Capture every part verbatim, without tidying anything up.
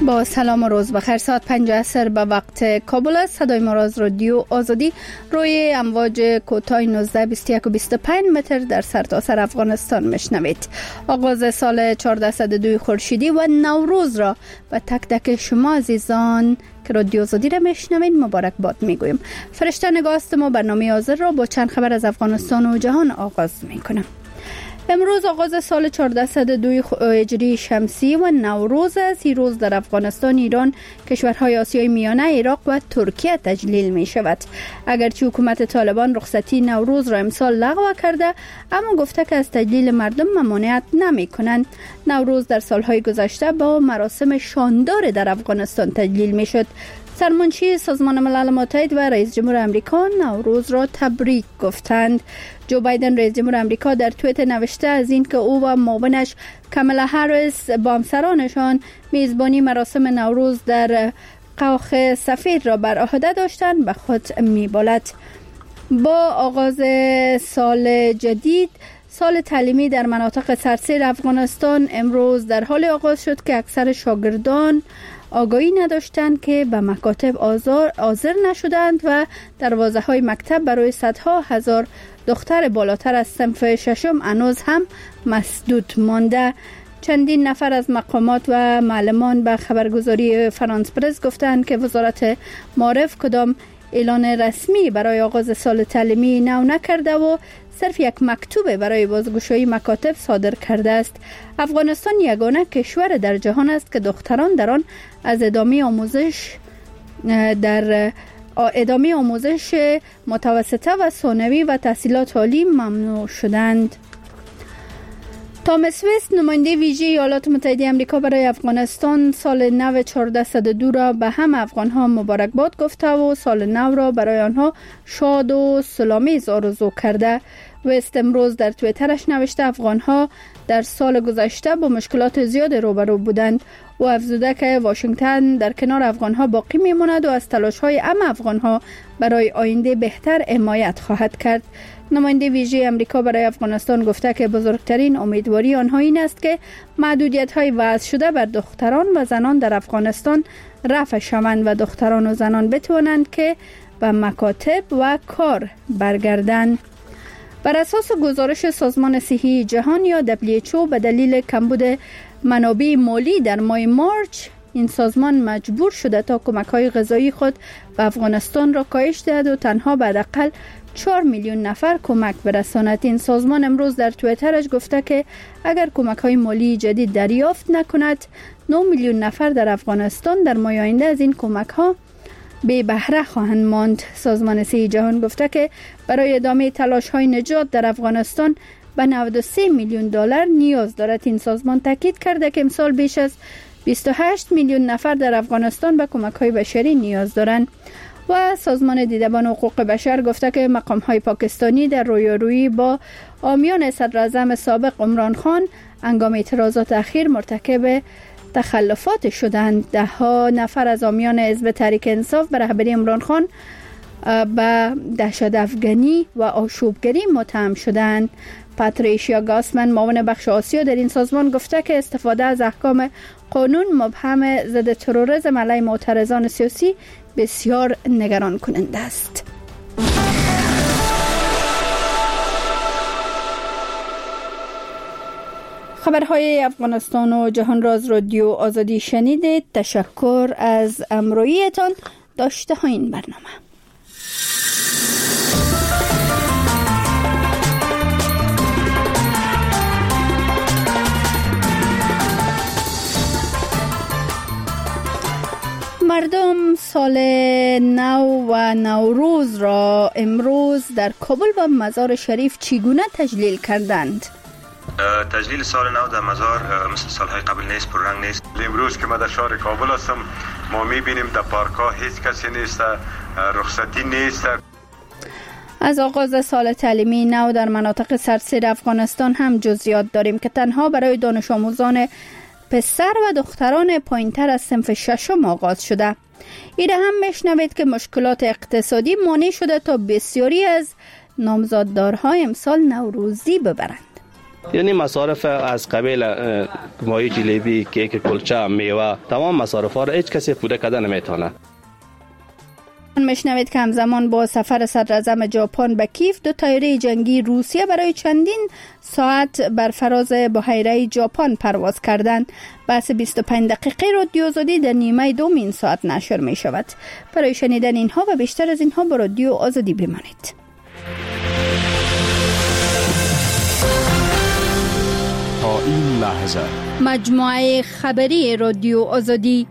با سلام و روز بخیر. ساعت پنج عصر به وقت کابل است. صدای ما را از رادیو آزادی روی امواج کوتاه نوزده بیست و یک و بیست و پنج متر در سرتاسر افغانستان میشنوید. آغاز سال چهارصد و دو خورشیدی و نوروز را به تک تک شما عزیزان که رادیو آزادی را میشنوید مبارک باد میگویم. فرشته نگاست ما برنامه حاضر را با چند خبر از افغانستان و جهان آغاز میکنم. امروز آغاز سال چهارصد و دو هجری شمسی و نوروز است. این روز در افغانستان، ایران، کشورهای آسیای میانه، عراق و ترکیه تجلیل می شود. اگرچه حکومت طالبان رخصتی نوروز را امسال لغو کرده، اما گفته که از تجلیل مردم ممانعت نمی کنند. نوروز در سالهای گذشته با مراسم شاندار در افغانستان تجلیل می شد. سرمنشی سازمان ملل متحد و رئیس جمهور آمریکا نوروز را تبریک گفتند. جو بایدن رئیس جمهور آمریکا در توییتر نوشته از این که او و معاونش کامالا هریس با همسرانشان میزبانی مراسم نوروز در کاخ سفید را بر عهده داشتند به خود میبالد. با آغاز سال جدید، سال تعلیمی در مناطق سراسر افغانستان امروز در حال آغاز شد که اکثر شاگردان آگاهی نداشتند که به مکاتب حاضر نشدند و دروازه های مکتب برای صدها هزار دختر بالاتر از صنف ششم هنوز هم مسدود مانده. چندین نفر از مقامات و معلمان به خبرگزاری فرانس پرس گفتند که وزارت معارف کدام اعلان رسمی برای آغاز سال تعلیمی نو نکرده و صرف یک مکتوب برای بازگشایی مکاتب صادر کرده است. افغانستان یگانه کشور در جهان است که دختران در آن از ادامه آموزش در ادامه آموزش متوسطه و ثانوی و تحصیلات عالی ممنوع شدند. تامس وست، نماینده ویژه ایالات متحده آمریکا برای افغانستان، سال نو چهارصد و دو را به همه افغان‌ها مبارکباد گفته و سال نو را برای آنها شاد و سلامیز آرزو کرده. وست امروز در توییترش نوشته افغان‌ها در سال گذشته با مشکلات زیاد روبرو بودند و افزوده که واشنگتن در کنار افغان‌ها باقی میماند و از تلاش‌های همه افغان‌ها برای آینده بهتر حمایت خواهد کرد. نماینده ویژه آمریکا برای افغانستان گفته که بزرگترین امیدواری آنها این است که محدودیت‌های وضع شده بر دختران و زنان در افغانستان رفع شوند و دختران و زنان بتوانند که به مکاتب و کار برگردند. بر اساس گزارش سازمان صحی جهان یا دبلیو اچ او، به دلیل کمبود منابع مالی در ماه مارچ این سازمان مجبور شده تا کمک‌های غذایی خود به افغانستان را کاهش دهد و تنها به حداقل چهار میلیون نفر کمک برساند. این سازمان امروز در توییترش گفته که اگر کمک‌های مالی جدید دریافت نکند، نه میلیون نفر در افغانستان در ماه آینده از این کمک‌ها بی بهره خواهند ماند. سازمان صحی جهان گفته که برای ادامه تلاش‌های نجات در افغانستان به نود و سه میلیون دلار نیاز دارد. این سازمان تاکید کرده که امسال بیش از بیست و هشت میلیون نفر در افغانستان به کمک‌های بشری نیاز دارند. و سازمان دیدبان حقوق بشر گفته که مقام‌های پاکستانی در رویارویی با حامیان صدراعظم سابق عمران خان هنگام اعتراضات اخیر مرتکب تخلفات شدند. ده ها نفر از حامیان حزب تحریک انصاف به رهبری عمران خان به دهشت افغانی و آشوبگری متهم شدند. پاتریشیا گاسمن، معاون بخش آسیا در این سازمان، گفته که استفاده از احکام قانون مبهم ضد تروریسم علیه معترضان سیاسی بسیار نگران کننده است. خبرهای افغانستان و جهان را از رادیو آزادی شنیدید. تشکر از همراهیتان. داشته های این برنامه. مردم سال نو و نوروز را امروز در کابل و مزار شریف چگونه تجلیل کردند؟ تجلیل سال نو در مزار مثل سالهای قبل نیست، پررنگ نیست. امروز که ما در شهر کابل هستم، ما میبینیم در پارک ها هیچ کسی نیست، رخصتی نیست. از آغاز سال تعلیمی نو در مناطق سراسر افغانستان هم جزئیات داریم که تنها برای دانش آموزان پسر و دختران پایینتر از صنف ششم آغاز شده. ایره هم میشنوید که مشکلات اقتصادی مانع شده تا بسیاری از نامزاددارها امسال نوروزی ببرند. یعنی مصارف از قبیل ماهی، جلیبی، کیک، کلچه، میوه، تمام مصارف ها را هیچ کسی پوره کردن نمیتونه. میشنوید که همزمان با سفر صدراعظم ژاپن به کیف، دو طیاره جنگی روسیه برای چندین ساعت بر فراز بحیره ژاپن پرواز کردند. بحث بیست و پنج دقیقه رادیو آزادی در نیمه دوم این ساعت نشر می شود. برای شنیدن اینها و بیشتر از اینها با رادیو آزادی بمانید. تا این لحظه مجموعه خبری رادیو آزادی.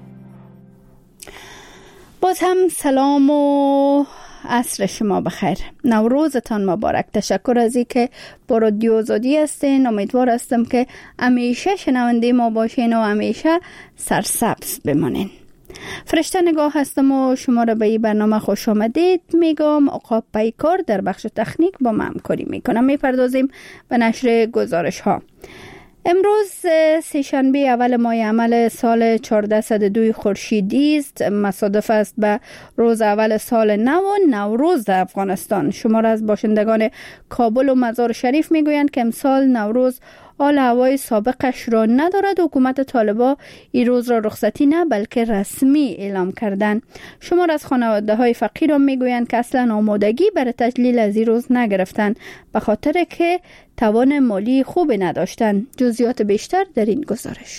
باز هم سلام و عصر شما بخیر. نوروزتان مبارک. تشکر از اینکه با رادیو آزادی هستین. امیدوار هستم که همیشه شنونده ما باشین و همیشه سرسبز بمانین. فرشته نگاه هستم و شما را به این برنامه خوش آمدید میگم. آقا پیکار در بخش تکنیک با ما همکاری میکنم. میپردازیم به نشر گزارش ها. امروز سه‌شنبه اول ماه عمل سال چهارصد و دو خورشیدی است. مصادف است به روز اول سال نو و نوروز در افغانستان. شمار از باشندگان کابل و مزار شریف میگویند که امسال نوروز حال هوای سابقش را ندارد. حکومت طالبان این روز را رخصتی نه بلکه رسمی اعلام کردند. شمار از خانواده های فقیر هم میگویند که اصلا آمادگی برای تجلیل از این روز نگرفتند به خاطر که توان مالی خوبی نداشتند. جزئیات بیشتر در این گزارش.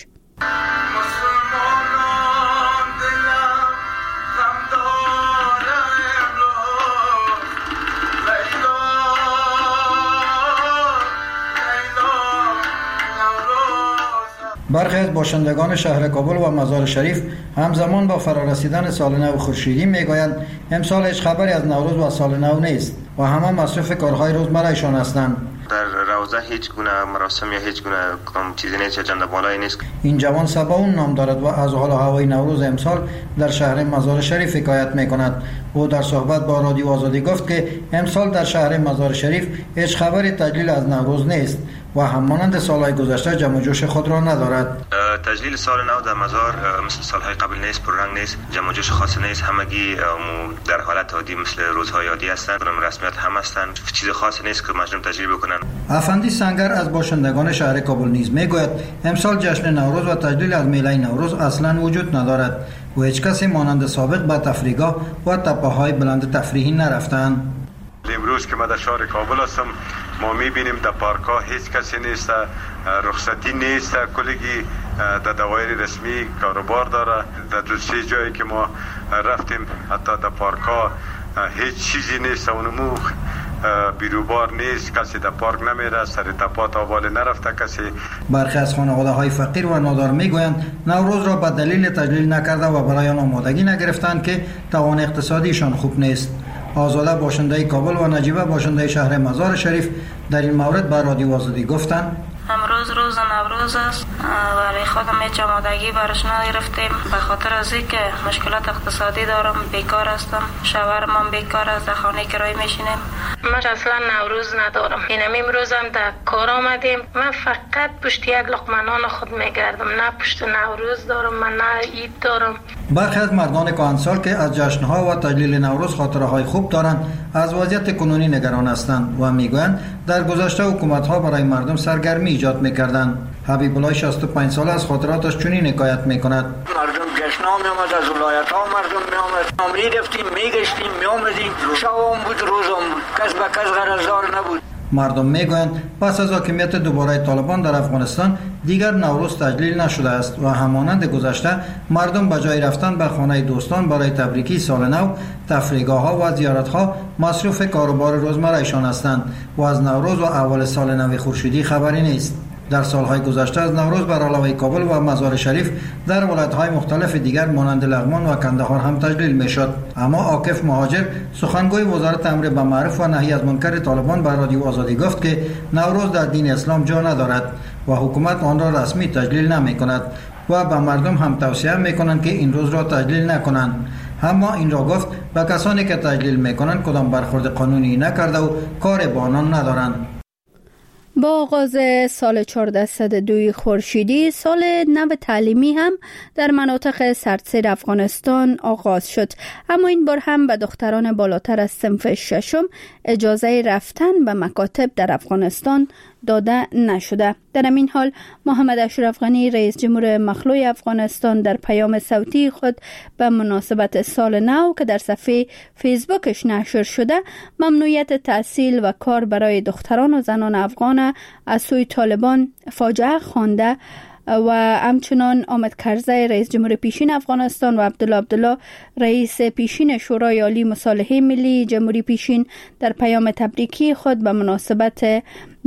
برخی از باشندگان شهر کابل و مزار شریف همزمان با فرارسیدن سال نو خورشیدی میگویند امسال هیچ خبری از نوروز و سال نو نیست و همه مصروف کارهای روزمرهشان هستند. در روزه هیچ گونه مراسم یا هیچ گونه چیزی نیست، اجنده بالایی نیست. این جوان سباون نام دارد و از حال هوای نوروز امسال در شهر مزار شریف حکایت میکند. او در صحبت با رادیو آزادی گفت که امسال در شهر مزار شریف هیچ خبری تجلیل از نوروز نیست و همانند سالهای گذشته جمع و جوش خود را ندارد. تجلیل سال نو در مزار مثل سالهای قبل نیست، پررنگ نیست، جمع و جوش خاص نیست. همگی در حالت عادی مثل روزهای عادی هستند. رسمیت هم هستند. چیز خاصی نیست که مردم تجلیل بکنن. افندی سنگر از باشندگان شهر کابل نیز میگوید امسال جشن نوروز و تجلیل از میله نوروز اصلا وجود ندارد و هیچ کسی مانند سابق به تفریحگاه و تپه‌های بلند تفریحی نرفتند. امروز که ما در شهر کابل هستم، ما میبینیم در پارک ها هیچ کسی نیست، رخصتی نیست، کلگی در دوایر رسمی کاروبار داره. در دو سه جایی که ما رفتیم حتی در پارک ها هیچ چیزی نیست، اونمو بیروبار نیست، کسی در پارک نمیره، سر تپات آواله نرفته کسی. برخی از خانواده های فقیر و نادار میگویند نوروز را به دلیل تجلیل نکرده و برای آن آمادگی نگرفتند که توان اقتصادیشان خوب نیست. آزاده باشنده کابل و نجیبه باشنده شهر مزار شریف در این مورد به رادیو آزادی گفتند امروز روز نوروز است ولی خودم هیچ آمادگی برش نگرفتیم به خاطر از اینکه مشکلات اقتصادی دارم، بیکار هستم، شوهرم هم بیکار است، در خانه کرایه میشینیم. من اصلا نوروز ندارم. اینم امروز هم در کار آمدیم. من فقط پشت یک لقمه نان خود میگردم، نه پشت نوروز دارم، من نه عید دارم. برخی از مردان کهنسال که از جشن‌ها و تجلیل نوروز خاطره‌های خوب دارند از وضعیت کنونی نگران هستند و میگویند در گذشته حکومت‌ها برای مردم سرگرمی ایجاد می‌کردند. حبیب الله شصت و پنج ساله از خاطراتش چنین حکایت می‌کند. مردم جشن‌ها می‌آمد، از ولایت‌ها مردم می‌آمد، می‌رفتیم می‌گشتیم می‌آمدیم، شام بود روزم بود، کس به کس قرضدار نبود. مردم میگویند پس از حاکمیت دوباره طالبان در افغانستان دیگر نوروز تجلیل نشده است و همانند گذشته مردم به جای رفتن به خانه دوستان برای تبریکی سال نو، تفریحگاه‌ها و زیارت‌ها مصروف کاروبار روزمره‌شان هستند و از نوروز و اول سال نو خورشیدی خبری نیست. در سالهای گذشته از نوروز بر علاوه کابل و مزار شریف در ولایت‌های مختلف دیگر مانند لغمان و کندهار هم تجلیل می‌شد. اما عاکف مهاجر سخنگوی وزارت امر به معروف و نهی از منکر طالبان بر رادیو آزادی گفت که نوروز در دین اسلام جا ندارد و حکومت آن را رسمی تجلیل نمی‌کند و به مردم هم توصیه می‌کنند که این روز را تجلیل نکنند. اما این را گفت به کسانی که تجلیل می‌کنند کدام برخورد قانونی نکرده و کار با آنان ندارند. با آغاز سال چهارصد و دو خورشیدی سال نو تعلیمی هم در مناطق سرتسیر افغانستان آغاز شد، اما این بار هم به دختران بالاتر از صنف ششم اجازه رفتن به مکاتب در افغانستان داده نشده. در همین حال محمد اشرف غنی رئیس جمهور مخلوع افغانستان در پیام صوتی خود به مناسبت سال نو که در صفحه فیسبوکش نشر شده ممنوعیت تحصیل و کار برای دختران و زنان افغان از سوی طالبان فاجعه خوانده و همچنان حامد کرزی رئیس جمهور پیشین افغانستان و عبدالله عبدالله رئیس پیشین شورای عالی مصالحه ملی جمهوری پیشین در پیام تبریکی خود به مناسبت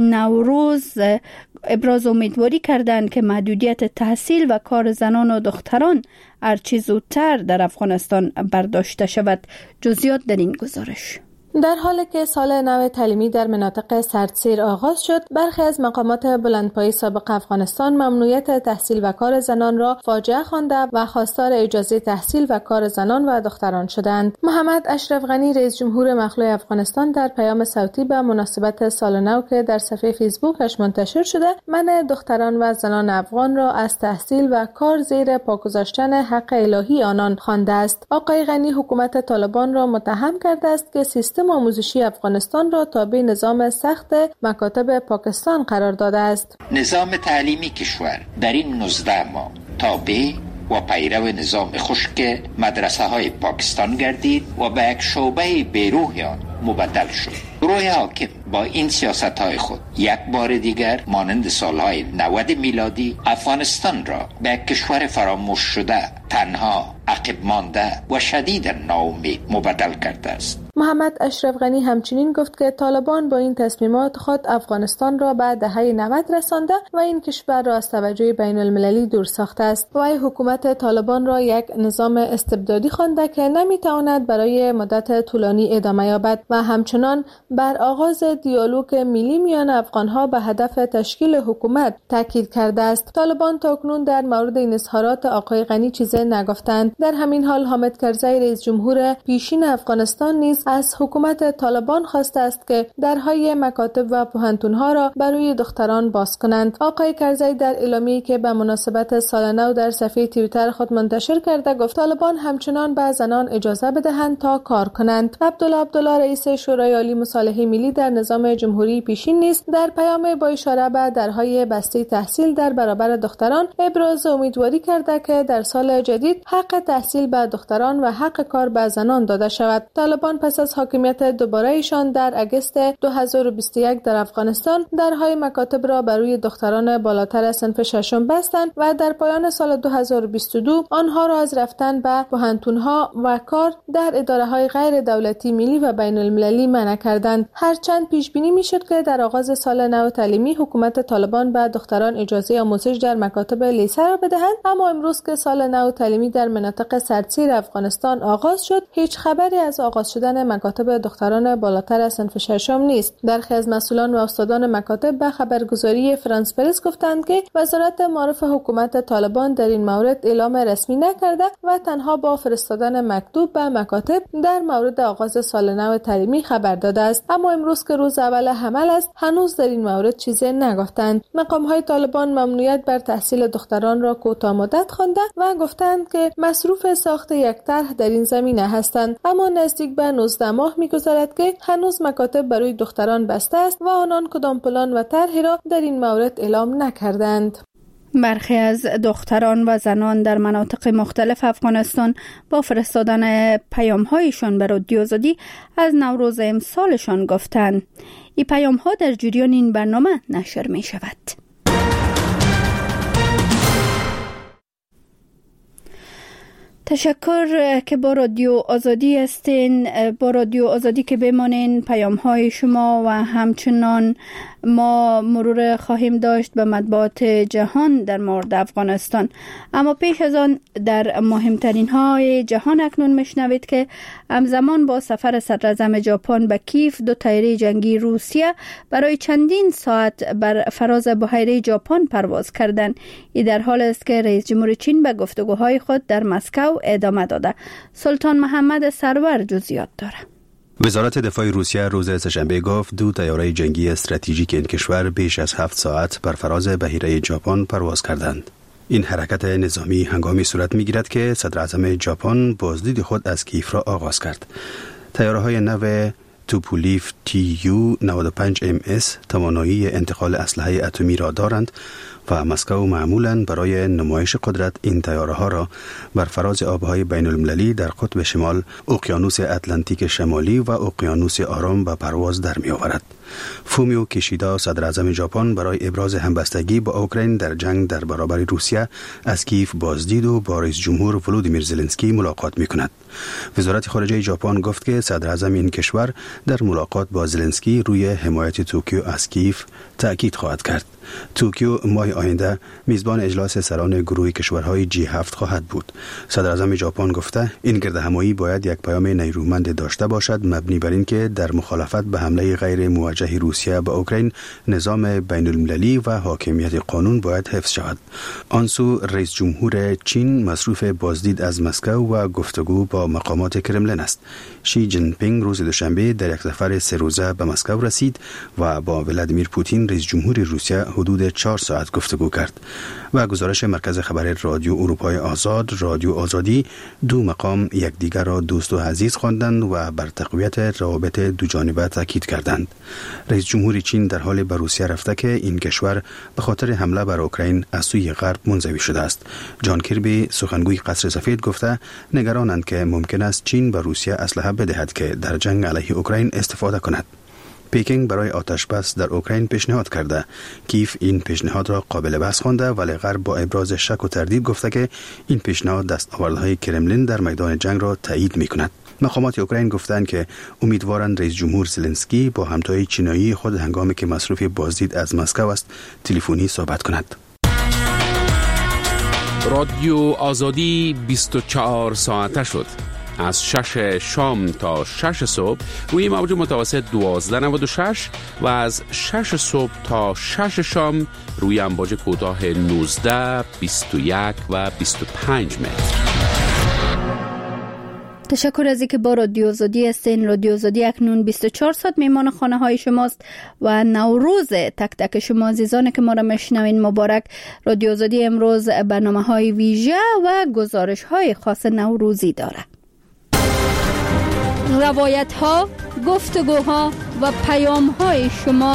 نوروز ابراز امیدواری کردند که محدودیت تحصیل و کار زنان و دختران هرچه زودتر در افغانستان برداشته شود. جزئیات در این گزارش. در حالی که سال نو تعلیمی در مناطق سردسیر آغاز شد، برخی از مقامات بلندپایه سابق افغانستان ممنوعیت تحصیل و کار زنان را فاجعه خوانده و خواستار اجازه تحصیل و کار زنان و دختران شدند. محمد اشرف غنی رئیس جمهور مخلوع افغانستان در پیام صوتی به مناسبت سال نو که در صفحه فیسبوکش منتشر شده، منع دختران و زنان افغان را از تحصیل و کار زیر پا گذاشتن حق الهی آنان خوانده است. آقای غنی حکومت طالبان را متهم کرده است که سیستم آموزشی افغانستان را تابع نظام سخت مکاتب پاکستان قرار داده است. نظام تعلیمی کشور در این نوزده ماه تابع و پیرو نظام خشک مدرسه های پاکستان گردید و به یک شعبه بیروح آن مبدل شد. گروه حاکم با این سیاست های خود یک بار دیگر مانند سالهای نود میلادی افغانستان را به یک کشور فراموش شده، تنها، عقب مانده و شدید ناامید مبدل کرده است. محمد اشرف غنی همچنین گفت که طالبان با این تصمیمات خود افغانستان را به دهه نود رسانده و این کشور را از توجه بین المللی دور ساخته است. وی حکومت طالبان را یک نظام استبدادی خوانده که نمیتواند برای مدت طولانی ادامه یابد و همچنان بر آغاز دیالوگ ملی میان افغانها به هدف تشکیل حکومت تاکید کرده است. طالبان تاکنون در مورد این اظهارات آقای غنی چیزی نگفتند. در همین حال حامد کرزی رئیس جمهور پیشین افغانستان نیز از حکومت طالبان خواسته است که درهای مکاتب و پوهنتون‌ها را برای دختران باز کنند. آقای کرزی در اعلامیه‌ای که به مناسبت سال نو در صفحه توییتر خود منتشر کرده گفت طالبان همچنان به زنان اجازه بدهند تا کار کنند. عبدالله عبدالله رئیس شورای عالی مصالحه ملی در نظام جمهوری پیشین نیز در پیام با اشاره به درهای بسته تحصیل در برابر دختران ابراز امیدواری کرده که در سال جدید حق تحصیل به دختران و حق کار به زنان داده شود. طالبان پس از حاکمیت دوباره ایشان در اگست دو هزار و بیست و یک در افغانستان درهای مکاتب را برای دختران بالاتر از صنف ششم بستند و در پایان سال دو هزار و بیست و دو آنها را از رفتن به پوهنتون‌ها و کار در اداره‌های غیر دولتی ملی و بین المللی منع کردند. هرچند پیش بینی می‌شد که در آغاز سال نو تعلیمی حکومت طالبان به دختران اجازه آموزش در مکاتب لیسه را بدهند، اما امروز که سال نو تعلیمی در مناطق سردسیر افغانستان آغاز شد، هیچ خبری از آغاز شدن مکاتب دختران بالاتر از صنف ششم نیست. برخی از مسئولان و استادان مکاتب به خبرگزاری فرانس پرس گفتند که وزارت معارف حکومت طالبان در این مورد اعلام رسمی نکرده و تنها با فرستادن مکتوب به مکاتب در مورد آغاز سال نو تعلیمی خبر داده است. اما امروز که روز اول حمل است، هنوز در این مورد چیزی نگفتند. مقام‌های طالبان ممنوعیت بر تحصیل دختران را کوتاه مدت خوانده و گفتند که مصروف ساخت یک طرح در این زمینه هستند، اما نزدیک به نوزده ماه می‌گذرد که هنوز مکاتب برای دختران بسته است و آنان کدام پلان و طرحی را در این مورد اعلام نکردند. برخی از دختران و زنان در مناطق مختلف افغانستان با فرستادن پیام‌هایشان به رادیو آزادی از نوروز امسالشان گفتند. این پیام‌ها در جریان این برنامه نشر می‌شود. تشکر که با رادیو آزادی هستین. با رادیو آزادی که بمانین. پیام های شما و همچنان ما مرور خواهیم داشت به مطبوعات جهان در مورد افغانستان. اما پیش از آن در مهمترین های جهان اکنون میشنوید که همزمان با سفر صدراعظم ژاپن به کیف دو طیاره جنگی روسیه برای چندین ساعت بر فراز بحیره ژاپن پرواز کردند. این در حال است که رئیس جمهور چین به گفتگوهای خود در مسکو ادامه داده. سلطان محمد سرور جزئیات داره. وزارت دفاع روسیه روز سه‌شنبه گفت دو طیاره جنگی استراتژیک این کشور بیش از هفت ساعت بر فراز بحیره ژاپن پرواز کردند. این حرکت نظامی هنگامی صورت می‌گیرد که صدراعظم ژاپن بازدید خود از کیف را آغاز کرد. طیاره‌های نو توپولیف تی یو نود و پنج ام اس توانایی انتقال اسلحه اتمی را دارند و مسکو معمولاً برای نمایش قدرت این طیاره ها را بر فراز آبهای بین المللی در قطب شمال، اقیانوس اتلانتیک شمالی و اقیانوس آرام به پرواز در می آورد. فومیو کیشیدا صدر اعظم ژاپن برای ابراز همبستگی با اوکراین در جنگ در برابر روسیه از کیف بازدید و با رئیس جمهور ولودیمیر زلنسکی ملاقات می کند. وزارت خارجه ژاپن گفت که صدر اعظم این کشور در ملاقات با زلنسکی روی حمایت توکیو از کیف تأکید خواهد کرد. توکیو ماه آینده میزبان اجلاس سران گروه کشورهای جی هفت خواهد بود. صدر اعظم ژاپن گفته این گردهمایی باید یک پیام نیرومند داشته باشد مبنی بر اینکه در مخالفت به حمله غیر موجه روسیه به اوکراین نظام بین المللی و حاکمیت قانون باید حفظ شود. آنسو رئیس جمهور چین مصروف بازدید از مسکو و گفتگو با مقامات کرملین است. شی جین پینگ روز دوشنبه در یک سفر سه روزه به مسکو رسید و با ولادیمیر پوتین رئیس جمهور روسیه حدود چهار ساعت گفتگو کرد. و گزارش مرکز خبر رادیو اروپای آزاد، رادیو آزادی، دو مقام یکدیگر را دوست و عزیز خواندند و بر تقویت روابط دو جانبه تاکید کردند. رئیس جمهور چین در حال به روسیه رفته که این کشور به خاطر حمله بر اوکراین از سوی غرب منزوی شده است. جان کیربی سخنگوی قصر سفید گفته نگرانند که ممکن است چین به روسیه اسلحه بدهد که در جنگ علیه اوکراین استفاده کند. پکینگ برای آتشبس در اوکراین پیشنهاد کرده. کیف این پیشنهاد را قابل بحث خوانده ولی غرب با ابراز شک و تردید گفته که این پیشنهاد دستاوردهای کرملین در میدان جنگ را تایید می‌کند. مقامات اوکراین گفتند که امیدوارند رئیس جمهور زلنسکی با همتای چینایی خود هنگامی که مصروف بازدید از مسکو است تلفنی صحبت کند. رادیو آزادی بیست و چهار ساعته شد. از شش شام تا شش صبح روی موج متوسط دوازده نود و شش و از شش صبح تا شش شام روی امواج کوتاه نوزده، بیست و یک و بیست و پنج متر. تشکر از اینکه با رادیو آزادی هستین. رادیو آزادی اکنون بیست و چهار ساعت میمان خانه های شماست و نوروز تک تک شما عزیزان که ما را میشنوین مبارک. رادیو آزادی امروز برنامه های ویژه و گزارش های خاص نوروزی داره. روایت ها، گفتگوها و پیام های شما،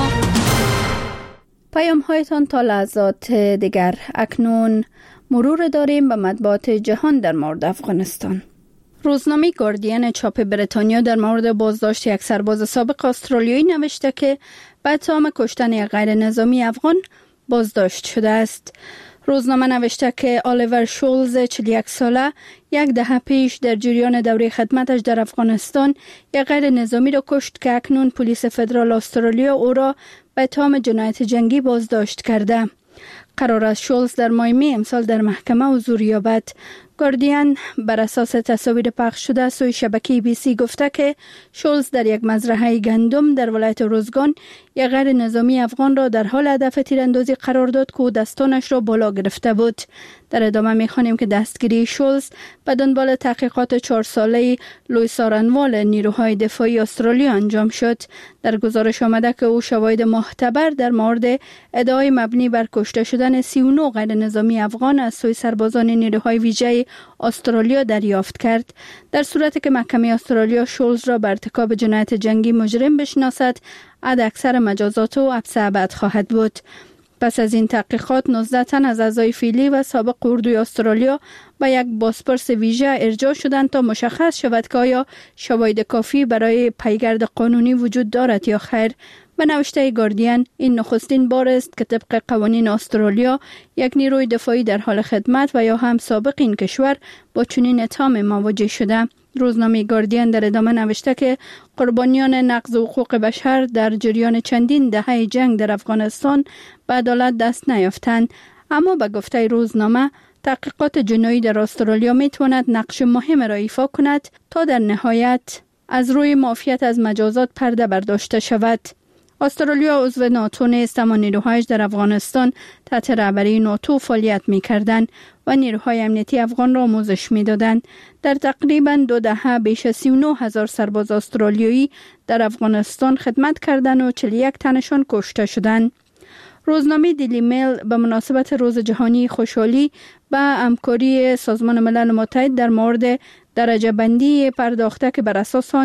پیام هایتان تا لحظات دیگر. اکنون مرور داریم به مطبوعات جهان در مورد افغانستان. روزنامه گاردین چاپ بریتانیا در مورد بازداشت یک سرباز سابق استرالیایی نوشته که به اتهام کشتن یک غیر نظامی افغان بازداشت شده است. روزنامه نوشته که آلیور شولز چهل و یک ساله یک دهه پیش در جریان دوره خدمتش در افغانستان یک غیر نظامی را کشت که اکنون پلیس فدرال استرالیا او را به اتهام جنایت جنگی بازداشت کرده. قرار است شولز در ماه می امسال در محکمه حضور یابد. گاردین بر اساس تصاویر پخش شده سوی شبکه بی سی گفته که شولز در یک مزرعه گندم در ولایت روزگان یک غیر نظامی افغان را در حال هدف تیراندازی قرار داد که دستانش را بالا گرفته بود. در ادامه می‌خوانیم که دستگیری شولز به دنبال تحقیقات چهار ساله لوئیس آرنوال نیروهای دفاعی استرالیا انجام شد. در گزارش آمده که او شواهد معتبر در مورد ادعای مبنی بر کشته شدن سی و نه غیر نظامی افغان از سوی سربازان نیروهای ویژه استرالیا دریافت کرد. در صورتی که محکمه استرالیا شولز را بر ارتکاب جنایت جنگی مجرم بشناسد، حد اکثر مجازات او حبس ابد خواهد بود. پس از این تحقیقات نوزده تن از اعضای فعلی و سابق اردوی استرالیا به یک بازپرس ویژه ارجاع شدند تا مشخص شود که آیا شواهد کافی برای پیگرد قانونی وجود دارد یا خیر. به نوشته گاردین این نخستین بار است که طبق قوانین استرالیا یک نیروی دفاعی در حال خدمت و یا هم سابق این کشور با چنین اتهام مواجه شده. روزنامه گاردین در ادامه نوشته که قربانیان نقض حقوق بشر در جریان چندین دهه جنگ در افغانستان به عدالت دست نیافتند، اما به گفته روزنامه تحقیقات جنایی در استرالیا میتواند نقش مهم را ایفا کند تا در نهایت از روی معافیت از مجازات پرده برداشته شود. استرالیا عضو ناتو نیست اما نیروهایش در افغانستان تحت رهبری ناتو فعالیت می‌کردند و نیروهای امنیتی افغان را آموزش می‌دادند. در تقریباً دو دهه بیش از سی و نه هزار سرباز استرالیایی در افغانستان خدمت کردند و چهل و یک تنشان کشته شدند. روزنامه دیلی میل به مناسبت روز جهانی خوشحالی به همکاری سازمان ملل متحد در مورد درجه بندی پرداخته که بر اساس آن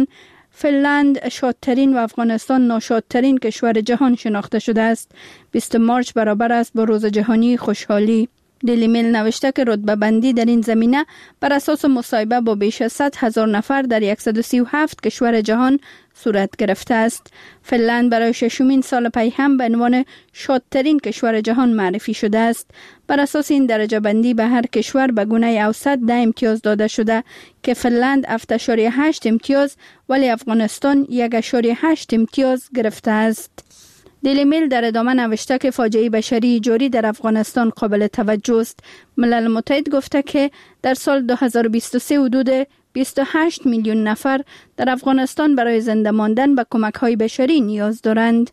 فنلند شادترین و افغانستان ناشادترین کشور جهان شناخته شده است. بیست مارچ برابر است با روز جهانی خوشحالی. دیلی میل نوشته که رتبه بندی در این زمینه بر اساس مصاحبه با بیش از صد هزار نفر در صد و سی و هفت کشور جهان صورت گرفته است. فنلند برای ششمین سال پی هم به عنوان شادترین کشور جهان معرفی شده است. بر اساس این درجه بندی به هر کشور به گونه اوسط ده امتیاز داده شده که فنلند هفت ممیز هشت امتیاز ولی افغانستان یک ممیز هشت امتیاز گرفته است. دیلی میل در ادامه نوشته که فاجعه بشری جاری در افغانستان قابل توجه است. ملل متحد گفته که در سال دو هزار و بیست و سه حدود بیست و هشت میلیون نفر در افغانستان برای زنده ماندن به کمک‌های بشری نیاز دارند.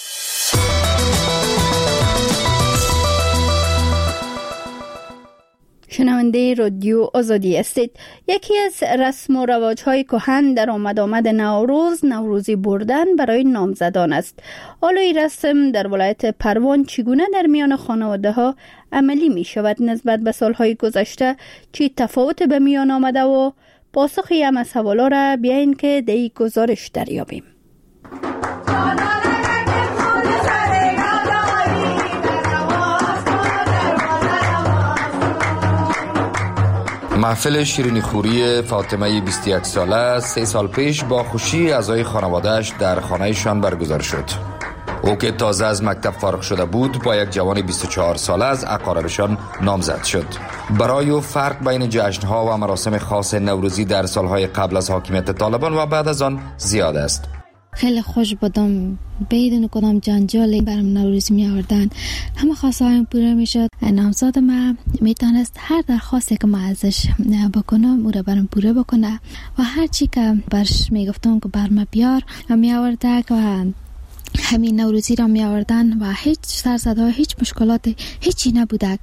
شنونده رادیو آزادی هستید. یکی از رسم و رواج‌های کهن در آمد آمد نوروز نوروزی بردن برای نامزدان است. حالا این رسم در ولایت پروان چگونه در میان خانواده‌ها عملی می شود نسبت به سالهای گذشته، چی تفاوت به میان آمده و پاسخی هم از حوالا را بیاین که در این گزارش دریابیم. محفل شیرینی خوری فاطمه بیست و یک ساله سه سال پیش با خوشی اعضای خانواده‌اش در خانه‌شان برگزار شد. او که تازه از مکتب فارغ شده بود با یک جوان بیست و چهار ساله از اقاربشان نامزد شد. برای او فرق بین جشن‌ها و مراسم خاص نوروزی در سالهای قبل از حاکمیت طالبان و بعد از آن زیاد است. خیلی خوش بودم، بدون کدام جنجالی برام نوروز می آوردن. همه خواسته هایم پوره می شد. نامزد ما می تانست هر درخواستی که ما ازش بکنم او را برام پوره بکنه و هر چی که برش می گفتم که بر ما بیار می آورده و همین نوروزی را می آوردن و هیچ سرزده هیچ مشکلاتی هیچی نبوده،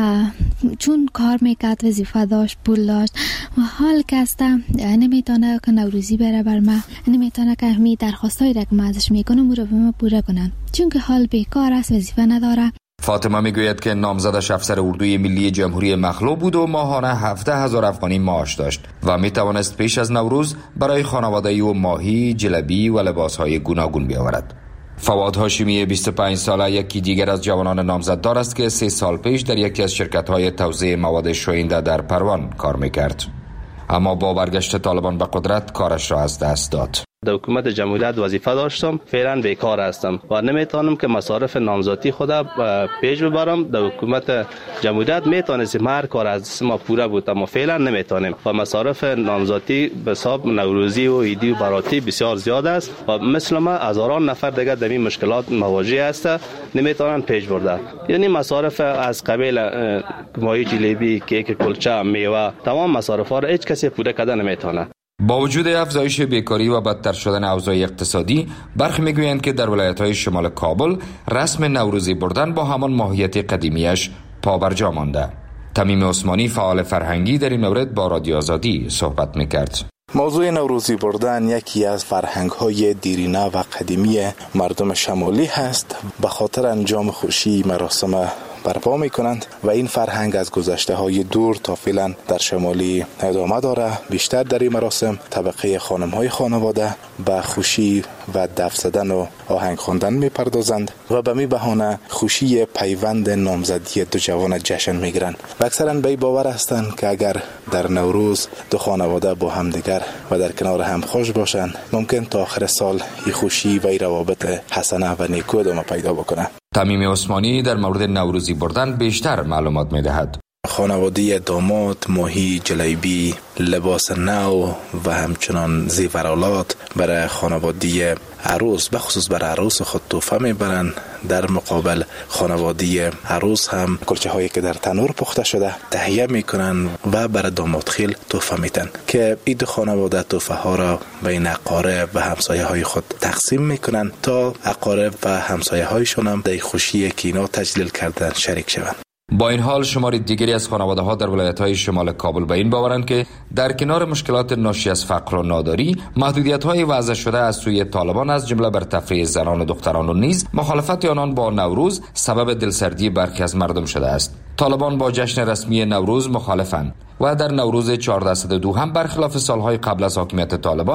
چون کار میکرد، وظیفه داشت، پول داشت و حال که هسته نمیتونه که نوروزی بره بر ما، نمیتونه که همین درخواستایی را که ما ازش میکنم او را به ما پوره کنن، چون که حال بیکار است، وظیفه نداره. فاطمه میگوید که نامزدش افسر اردوی ملی جمهوری مخلوع بود و ماهانه هفده هزار افغانی معاش داشت و میتوانست پیش از نوروز برای خانواده او ماهی، جلبی و لباسهای گوناگون بیاورد. فواد هاشمی بیست و پنج ساله یکی دیگر از جوانان نامزددار است که سه سال پیش در یکی از شرکت‌های توزیع مواد شوینده در پروان کار میکرد، اما با برگشت طالبان به قدرت کارش را از دست داد. در حکومت جمهوریت وظیفه داشتم، فعلا بیکار هستم و نمیتونم که مصارف نامزدی خدا پیش ببرم. در حکومت جمهوریت میتونستیم هر کار از ما پوره بود، اما فعلا نمیتونیم و مصارف نامزدی به حساب نوروزی و عیدی و براتی بسیار زیاد است و مثل ما هزاران نفر دیگه در این مشکلات مواجه است، نمیتونن پیش برده. یعنی مصارف از قبیل ماهی، جلیبی، کیک، کلچه، میوه، تمام مصارف ها را هیچ کسی پوره کرده نمیتونه. با وجود افزایش بیکاری و بدتر شدن اوضاع اقتصادی، برخی میگویند که در ولایت‌های شمال کابل رسم نوروزی بردن با همان ماهیت قدیمیش پابرجا مانده. تمیم عثمانی فعال فرهنگی در این مورد با رادیو آزادی صحبت میکرد. موضوع نوروزی بردن یکی از فرهنگ‌های دیرینه و قدیمی مردم شمالی هست. به خاطر انجام خوشی مراسم برپا می کنند و این فرهنگ از گذشته های دور تا فعلا در شمالی ادامه داره. بیشتر در این مراسم طبقه خانم های خانواده به خوشی و دف زدن و آهنگ خواندن می پردازند و به می بهانه خوشی پیوند نامزدی دو جوان جشن می گیرند و اکثرا به باور هستند که اگر در نوروز دو خانواده با همدیگر و در کنار هم خوش باشند، ممکن تا آخر سال این خوشی و این روابط حسنه و نیکو ادامه پیدا بکنه. تمیم عثمانی در مورد نوروزی بردن بیشتر معلومات می دهد. خانواده داماد ماهی، جلیبی، لباس نو و همچنان زیورالات برای خانواده عروس، به خصوص برای عروس خود تحفه میبرند. در مقابل خانواده عروس هم کلچه هایی که در تنور پخته شده تهیه میکنن و برای داماد خیل تحفه میدن که این دو خانواده تحفه ها را بین اقارب و همسایه های خود تقسیم میکنن تا اقارب و همسایه هایشون هم در خوشی که اینا تجلیل کردن شریک شوند. با این حال شمار دیگری از خانواده ها در ولایت‌های شمال کابل به این باورند که در کنار مشکلات ناشی از فقر و ناداری، محدودیت‌های وضع شده از سوی طالبان از جمله بر تفریح زنان و دختران و نیز مخالفت آنان با نوروز سبب دلسردی برخی از مردم شده است. طالبان با جشن رسمی نوروز مخالفند و در نوروز چهارده صد و دو هم برخلاف سالهای قبل از حاکمیت طالبان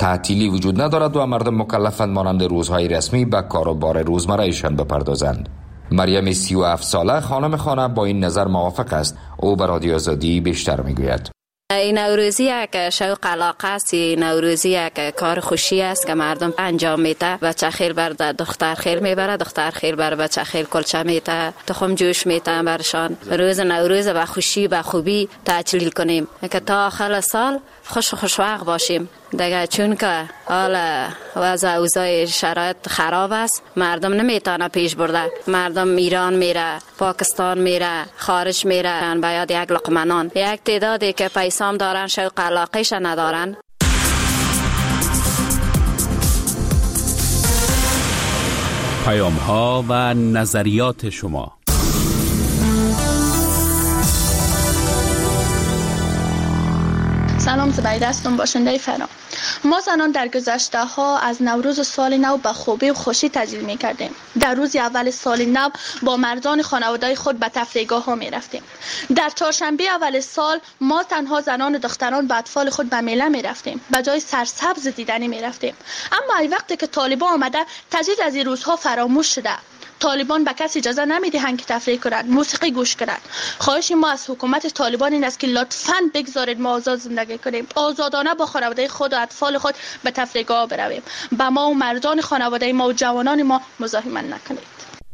تعطیلی وجود ندارد و مردم مکلفند مانند روزهای رسمی به کار و بار روزمره‌ایشان بپردازند. مریم سی و هفت ساله خانم خانه با این نظر موافق است. او به رادیو آزادی بیشتر میگوید. این نوروزی یک شوق علاقه است، نوروزی یک کار خوشی است که مردم انجام میده. بچه خیل بر دختر خیل میبره، دختر خیل بر بچه خیل کلچه میده، تخم جوش میده برشان. روز نوروز با خوشی و خوبی تعطیل کنیم که تا آخر سال خوش خوشوقت باشیم دیگه، چون که حالا وضع اوضاع شرایط خراب است، مردم نمیتونه پیش برده. مردم ایران میره، پاکستان میره، خارج میره، باید یک لقمه نان. یک تعدادی که پیسام دارن شوق علاقهش ندارن. پیام ها و نظریات شما. سلام، زبیده هستم، باشنده فرام. ما زنان در گذشته ها از نوروز سال نو به خوبی و خوشی تعطیل می کردیم. در روز اول سال نو با مردان خانواده خود به تفریحگاه ها می رفتیم. در چهارشنبه اول سال ما تنها زنان و دختران با اطفال خود به میله می رفتیم. به جای سرسبز دیدنی می رفتیم. اما ای وقتی که طالبان آمده تجدید از این روزها فراموش شده. طالبان به کسی اجازه نمیدهند که تفریح کنند، موسیقی گوش کنند. خواهش ما از حکومت طالبان این است که لطفاً بگذارید ما آزاد زندگی کنیم، آزادانه با خانواده خود و اطفال خود به تفریحگاه برویم. با ما و مردان خانواده ما و جوانان ما مزاحمت نکنید.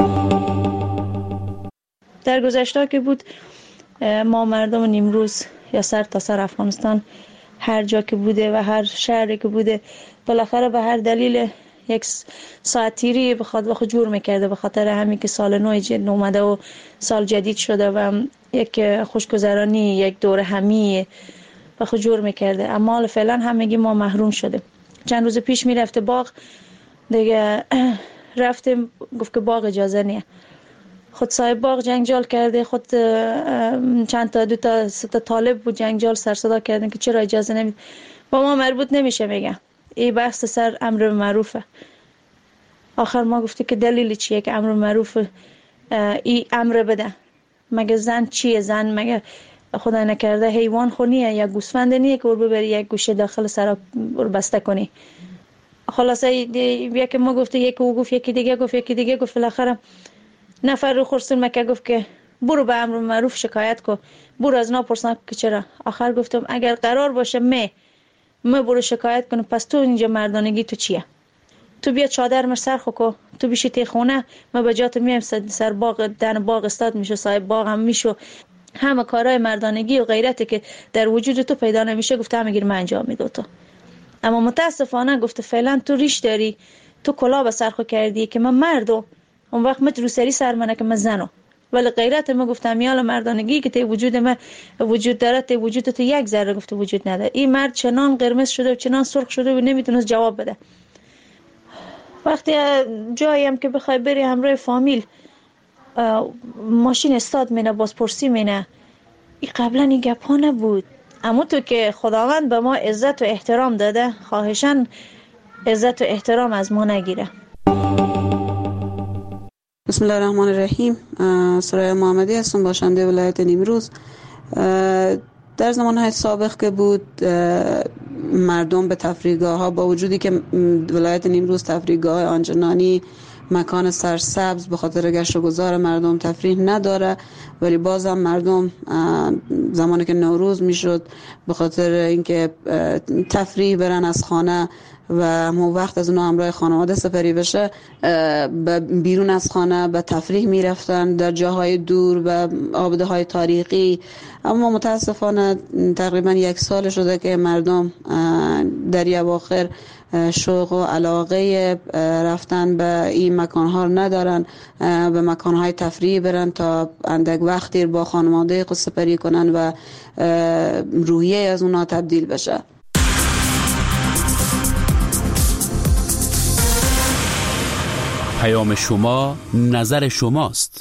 در گذشته که بود ما مردم نیمروز یا سر تا سر افغانستان هر جا که بوده و هر شهری که بوده بالاخره به هر دلیل یک ساعتیری بخواد و خود جور میکرده، به خاطر همین که سال نو جدید اومده و سال جدید شده و یک خوشگذرانی، یک دور همی و خود جور میکرده. اما فعلا همگی ما محروم شده. چند روز پیش میرفته باغ دیگه رفتیم گفت که باغ اجازه نیه. خود صاحب باغ جنجال کرده، خود چند تا دو تا سه تا طالب بود جنجال سر صدا کردن که چرا اجازه نمید. با ما مربوط نمیشه. میگن این بحث سر امر معروفه. آخر ما گفته که دلیل چیه که امر معروف این امر بده؟ مگه زن چیه؟ زن مگه خدا نکرده حیوان خونیه یا گوسفند نیه که ور ببری یک گوشه داخل سر بسته کنی؟ خلاصه یکی ما گفته، یکی او گفت، یکی دیگه گفت، یکی دیگه گفت. بالاخره نفر رو خورسون مکه گفت که برو به امر معروف شکایت کن، برو از نا پرسن که چرا. آخر گفتم اگر قرار باشه می ما برو شکایت کنم، پس تو اینجا مردانگی تو چیه؟ تو بیا چادر مر سر خو، تو بیشی تی خونه، ما به جات میام سر باغ دن باغ استاد میشه، صاحب باغ هم میشو، همه کارهای مردانگی و غیرتی که در وجود تو پیدا نمیشه گفته همه گیر من انجام میدم تو. اما متاسفانه گفته فعلا تو ریش داری، تو کلا به سر خو کردی که من مردم، اون وقت مت رو سری سر منه که من زنم. ولی غیرت ما گفتم یالا مردانگی که ته وجود ما وجود داره، ته وجود تو یک ذره گفته وجود نداره. این مرد چنان قرمز شده و چنان سرخ شده و نمیتونه جواب بده. وقتی جایی هم که بخوای بری همراه فامیل ماشین استاد مینه بازپرسی مینه، این قبلا این گپ ها نبود. اما تو که خداوند به ما عزت و احترام داده، خواهشاً عزت و احترام از ما نگیره. بسم الله الرحمن الرحیم. سرای محمدی هستم، باشنده ولایت نیمروز. در زمانهای سابق که بود مردم به تفریحگاه ها، با وجودی که ولایت نیمروز تفریحگاه آنچنانی مکان سرسبز به خاطر گشت و گذار مردم تفریح نداره، ولی بازم مردم زمانی که نوروز میشد به خاطر اینکه تفریح برن از خانه و همون وقت از اونها همراه خانواده سپری بشه، بیرون از خانه به تفریح میرفتن در جاهای دور و آباده‌های تاریخی. اما متاسفانه تقریبا یک سال شده که مردم در یک اواخر شوق و علاقه رفتن به این مکانها ندارن، به مکانهای تفریح برن تا اندک وقتی با خانواده خود سپری کنن و روحیه از اونها تبدیل بشه. پیام شما، نظر شماست.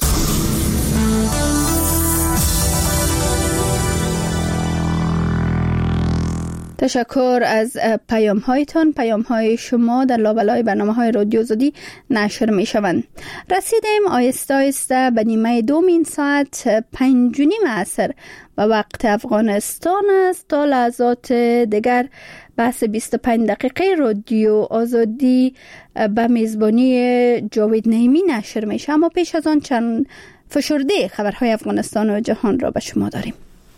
تشکر از پیام هایتان. پیام های شما در لابلای برنامه های رادیو آزادی نشر می شوند. رسیدیم آیسته آیسته به نیمه دومین ساعت پنج و نیم عصر و وقت افغانستان است. تا لحظات دیگر بحث بیست و پنج دقیقه رادیو آزادی به میزبانی جاوید نعیمی نشر می شود. اما پیش از آن چند فشرده خبرهای افغانستان و جهان را به شما داریم.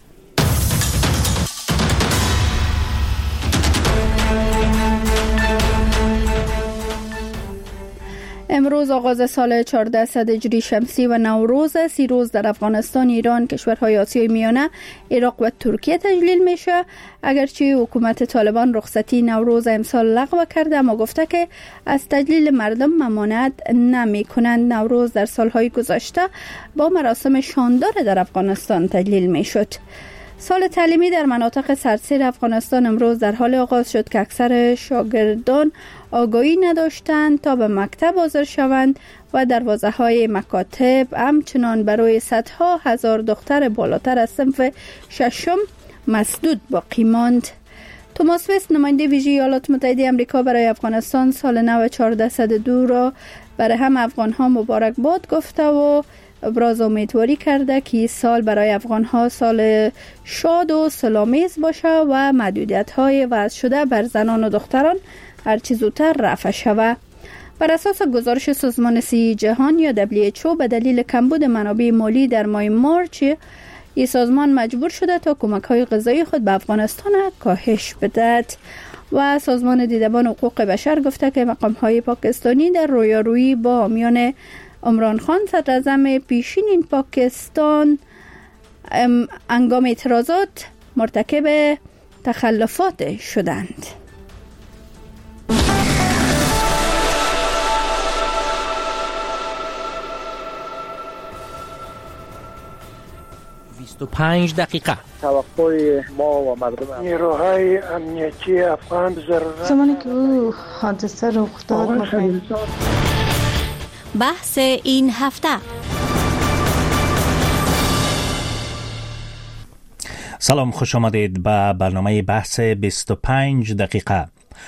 امروز آغاز سال چهاردهصد هجری شمسی و نوروز سی روز در افغانستان، ایران، کشورهای آسیای میانه، عراق و ترکیه تجلیل میشه. اگرچه حکومت طالبان رخصتی نوروز امسال لغو کرده، اما گفته که از تجلیل مردم ممانعت نمی کنند. نوروز در سالهای گذشته با مراسم شاندار در افغانستان تجلیل می شد. سال تعلیمی در مناطق سراسر افغانستان امروز در حال آغاز شد که اکثر شاگردان آگاهی نداشتند تا به مکتب حاضر شوند و دروازه های مکاتب همچنان برای صدها هزار دختر بالاتر از صنف ششم مسدود باقی ماند. توماس وست، نماینده ویژه ایالات متحده آمریکا برای افغانستان، سال نو چهاردهصد و دو را برای هم افغان ها مبارکباد گفته و ابراز امیدواری کرده که سال برای افغان ها سال شاد و سلامیز باشه و محدودیت های وضع شده بر زنان و دختران هرچی زودتر رفع شود. بر اساس گزارش سازمان صحی جهان یا دبلیو اچ او، به دلیل کمبود منابع مالی در ماه مارچ این سازمان مجبور شده تا کمک های غذایی خود به افغانستان کاهش بدهد. و سازمان دیدبان حقوق بشر گفته که مقام های پاکستانی در رویارویی با حامیان عمران خان صدر اعظم پیشین این پاکستان هنگام اعتراضات مرتکب تخلفات شدند. بیست و پنج دقیقه توقع ما و مردم نیروهای امنیتی افغان ضرورت زمانی که او حادثه رخ داد. بحث این هفته. سلام، خوش آمدید به برنامه بحث بیست و پنج دقیقه.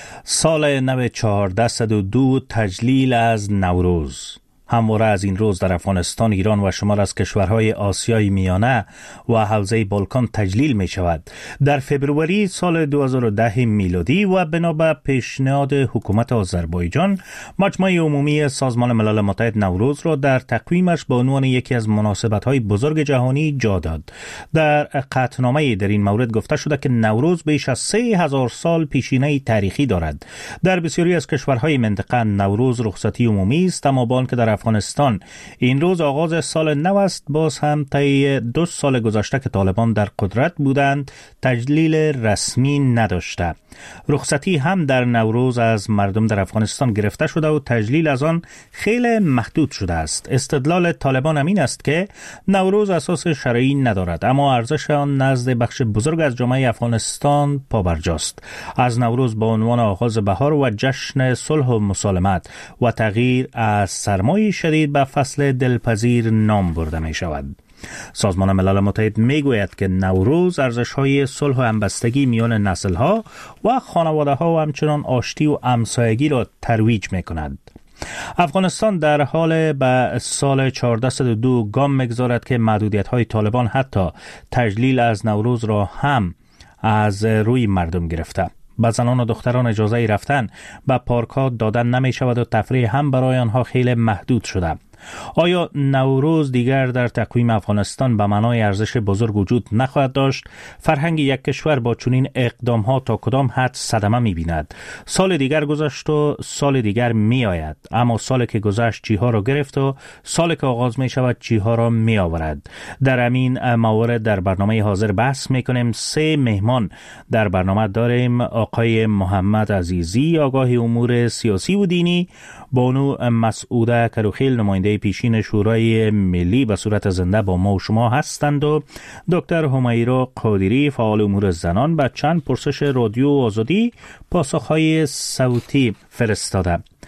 سال نو چهاردهصد و دو تجلیل از نوروز. همواره از این روز در افغانستان، ایران و شمال از کشورهای آسیای میانه و حوزه بالکان تجلیل می شود. در فبروری سال دو هزار و ده میلادی و بنابر پیشنهاد حکومت آذربایجان، مجمع عمومی سازمان ملل متحد نوروز را در تقویمش به عنوان یکی از مناسبت‌های بزرگ جهانی جا داد. در قطعنامه در این مورد گفته شده که نوروز بیش از سه هزار سال پیشینه تاریخی دارد. در بسیاری از کشورهای منطقه نوروز رخصتی عمومی است، اما با آنکه در افغانستان این روز آغاز سال نو است، باز هم طی دو سال گذشته که طالبان در قدرت بودند تجلیل رسمی نداشته. رخصتی هم در نوروز از مردم در افغانستان گرفته شده و تجلیل از آن خیلی محدود شده است. استدلال طالبان همین است که نوروز اساس شرعی ندارد، اما ارزش آن نزد بخش بزرگ از جامعه افغانستان پابرجاست. از نوروز به عنوان آغاز بهار و جشن صلح و مسالمت و تغییر از سرمای شدید به فصل دلپذیر نام برده می شود. سازمان ملل متحد می گوید که نوروز ارزش‌های صلح و همبستگی میان نسل‌ها و خانواده‌ها و همچنان آشتی و همسایگی را ترویج می کند. افغانستان در حال به سال چهاردهصد و دو گام می‌گذارد که محدودیت‌های طالبان حتی تجلیل از نوروز را هم از روی مردم گرفته. به زنان و دختران اجازه رفتن به پارک‌ها دادن نمی شود و تفریح هم برای آنها خیلی محدود شده. آیا نوروز دیگر در تقویم افغانستان به معنای ارزش بزرگ وجود نخواهد داشت؟ فرهنگ یک کشور با چنین اقدام‌ها تا کدام حد صدمه می‌بیند؟ سال دیگر گذشت و سال دیگر می‌آید، اما سالی که گذشت چیها را گرفت و سالی که آغاز می‌شود چیها را می‌آورد. در همین موارد در برنامه حاضر بحث می‌کنیم. سه مهمان در برنامه داریم: آقای محمد عزیزی، آگاه امور سیاسی و دینی، بانو مسعوده کروخیل، نماینده پیشین شورای ملی به صورت زنده با ما و شما هستند، و دکتر همیرا قادری، فعال امور زنان، به چند پرسش رادیو آزادی پاسخهای صوتی فرستاده.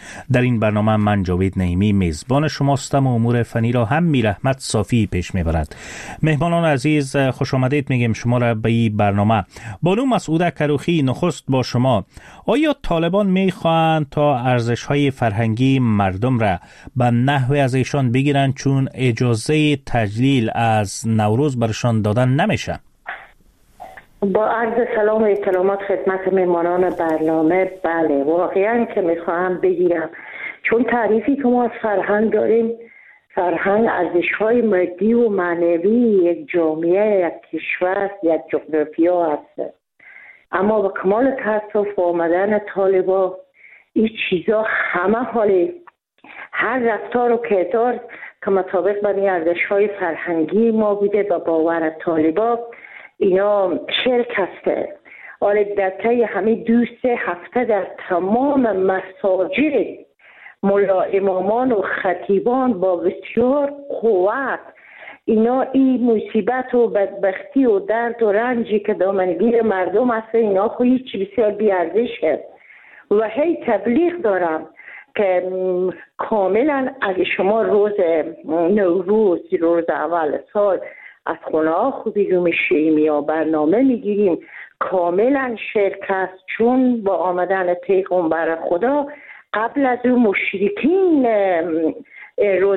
در این برنامه من جاوید نعیمی میزبان شماستم و امور فنی را هم میر احمد صافی پیش میبرد. مهمانان عزیز خوش آمدید میگیم شما را به این برنامه. بانو مسعوده کروخی، نخست با شما. آیا طالبان میخواهند تا ارزش‌های فرهنگی مردم را به نحوی از ایشان بگیرن چون اجازه تجلیل از نوروز برشان دادن نمیشه؟ با عرض سلام و احترامات خدمت مهمانان برنامه، بله واقعا که میخواهم بگیرم، چون تعریفی که ما از فرهنگ داریم، فرهنگ ارزش‌های مادی و معنوی یک جامعه، یک کشور، یک جغرافیا هست. اما با کمال تاسف آمدن طالبا این چیزا همه حاله، هر رفتار و کردار که مطابق با این ارزش‌های فرهنگی ما بوده و باور طالبا اینا شرک هسته. حالا در طی همه دو سه هفته در تمام مساجد ملا امامان و خطیبان با بسیار قوت اینا این مصیبت و بدبختی و درد و رنجی که دامنگیر مردم هست اینا خواهی چی بسیار بیارزشه و هی تبلیغ دارم که کاملا اگه شما روز نوروز، روز اول سال از خونه ها خوبی رو میشیم یا برنامه میگیریم، کاملا شرک است، چون با آمدن پیغمبر خدا قبل از اون مشرکین روز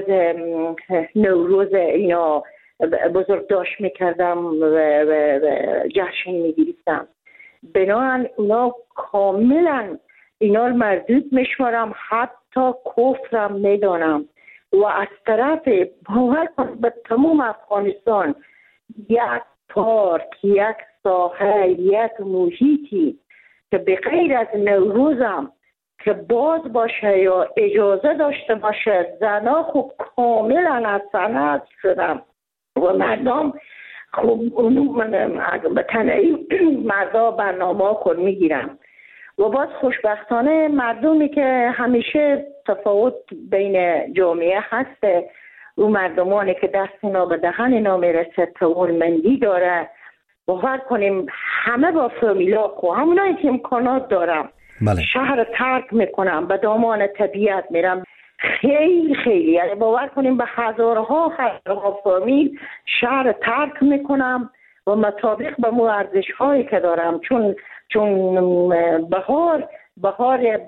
نوروز اینا بزرگ داشت میکردم و جشن میگیریستم. بنابراین اونا کاملا اینا مردود میشمارم، حتی کفرم میدانم. و از طرف باور کنید به تمام افغانستان یک پارک، یک ساحه، یک محیطی که به غیر از نوروزم که باز باشه یا اجازه داشته باشه، زنا خوب کاملا از صنعت شدم و مردم خوب به تنهی مردا برنامه خود میگیرم. و باز خوشبختانه مردمی که همیشه تفاوت بین جامعه هسته و مردمانی که دست اینا به دهن اینا میرسه توانمندی داره، باور کنیم همه با فامیلا خو همونایی که امکانات دارم بله. شهر ترک میکنم، به دامان طبیعت میرم، خیلی خیلی یعنی باور کنیم به هزارها هزارها فامیل شهر ترک میکنم و مطابق به مو ارزش هایی که دارم، چون چون بهار بهار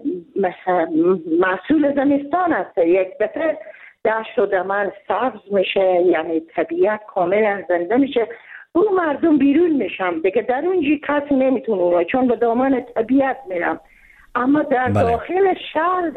محصول زمستان است، یک دفعه دشت و دمن سبز میشه، یعنی طبیعت کاملا زنده میشه، اون مردم بیرون میشم دیگه، در اونجی کسی نمیتونه اونو، چون به دامان طبیعت میرم. اما در بله. داخل شهر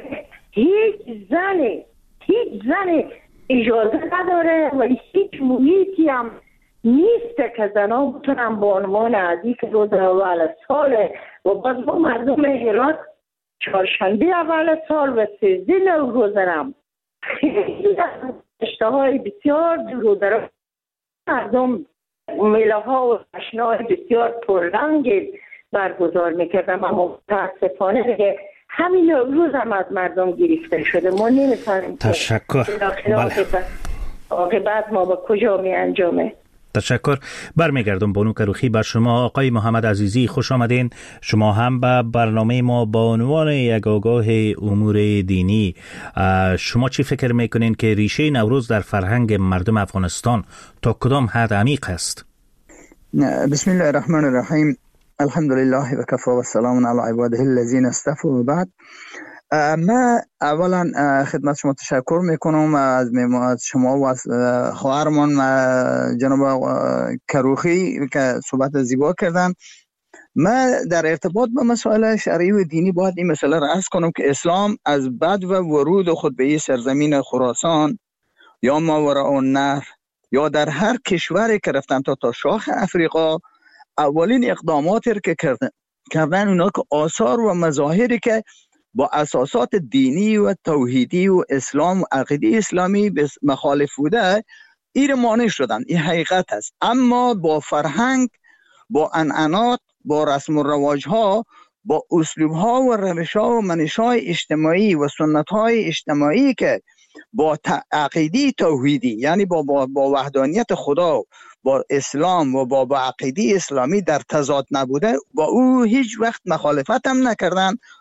هیچ زنی هیچ زنی اجازه نداره و هیچ محیطی هم نیست که زنها بتونن به عنوان عزیز روز اول سال و باز با مردم هرات چهارشنبه اول سال و سیزده نوروزم خیلی اشتهای بسیار دور و دراز مردم میله ها و جشن‌های بسیار پررنگ برگزار میکردم، اما متاسفانه دیگه همین نوروز هم از مردم گرفته شده. ما نمیتونیم تشکر عاقبت ما با کجا می انجامه. تشکر. برمیگردم بانو کروخی بر شما. آقای محمد عزیزی خوش آمدین. شما هم به برنامه ما با عنوان یک آگاه امور دینی، شما چی فکر میکنین که ریشه نوروز در فرهنگ مردم افغانستان تا کدام حد عمیق است؟ بسم الله الرحمن الرحیم. الحمدلله و کفا و سلام علی عباده الذین اصطفى و بعد. من اولا خدمت شما تشکر میکنم از شما و از خواهرمان جناب کروخی که صحبت زیبا کردن. من در ارتباط با مسائل شرعی و دینی باید این مسئله را عرض کنم که اسلام از بعد و ورود خود به این سرزمین خراسان یا ماوراء النهر یا در هر کشوری که رفتن تا تا شاخ افریقا، اولین اقداماتی که کردن کردن اونا که آثار و مظاهری که با اساسات دینی و توحیدی و اسلام و عقیده اسلامی مخالف بوده ایر مانع شدن. این حقیقت است. اما با فرهنگ، با عنعنات، با رسم و رواج ها، با اسلوب ها و روش ها و منش های اجتماعی و سنت های اجتماعی که با عقیده توحیدی یعنی با, با, با وحدانیت خدا، با اسلام و با, با عقیده اسلامی در تضاد نبوده، با او هیچ وقت مخالفت هم نکردن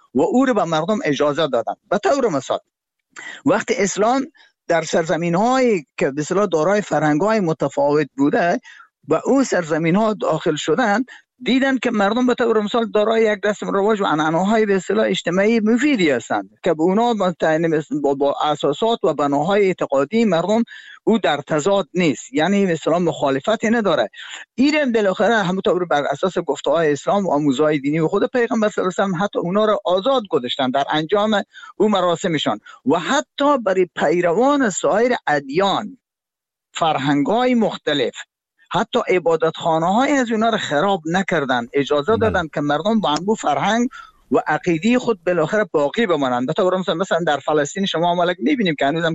و او رو به مردم اجازه دادن. به طور مثال وقتی اسلام در سرزمین هایی که به اصطلاح دارای فرهنگ های متفاوت بوده و او سرزمین ها داخل شدن، دیدن که مردم به طور مثال دارای یک رسم و رواج و عنعنه‌های به اصطلاح اجتماعی مفیدی هستند که به اونا با, با اساسات و بناهای اعتقادی مردم او در تضاد نیست، یعنی به اصطلاح مخالفتی نداره. این بالاخره همونطور بر اساس گفته‌های اسلام و آموزهای دینی و خود پیغمبر صلی الله علیه و آله حتی اونا را آزاد گذاشتن در انجام او مراسمشان و حتی برای پیروان سایر ادیان فرهنگ‌های مختلف حتی عبادتخانه های از اونا رو خراب نکردن، اجازه دادن که مردم با انبوه فرهنگ و عقیده خود بالاخره باقی بمانند. به طور مثلا مثلا در فلسطین شما مالک میبینیم که هنوزم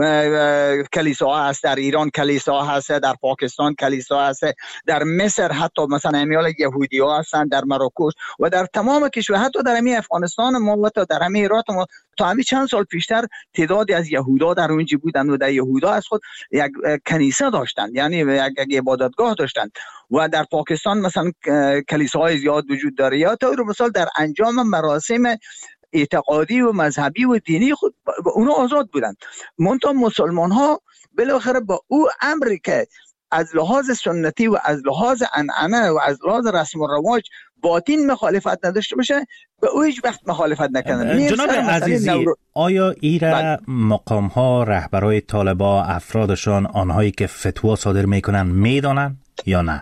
کلیسا هست، در ایران کلیسا هست، در پاکستان کلیسا هست، در مصر حتی مثلا امیال یهودی ها هستند، در مراکش و در تمام کشور، حتی در همین افغانستان ما و در همین ایران ما تا همین چند سال پیشتر تعدادی از یهودا در اونجا بودند و در یهودا از خود یک کنیسه داشتند، یعنی یک عبادتگاه داشتند و در پاکستان مثلا کلیساهای زیاد وجود داره. یا طور مثال در انجام مراسم اعتقادی و مذهبی و دینی خود اونا آزاد بودند. منتها مسلمان ها بالاخره با او امری که از لحاظ سنتی و از لحاظ عنعنه و از لحاظ رسم و رواج باطن مخالفت نداشته باشه به او هیچ وقت مخالفت نکنن. جناب عزیزی نورو... آیا ایره مقام ها رهبرای طالبا افرادشان آنهایی که فتوا صادر میکنن میدانن یا نه؟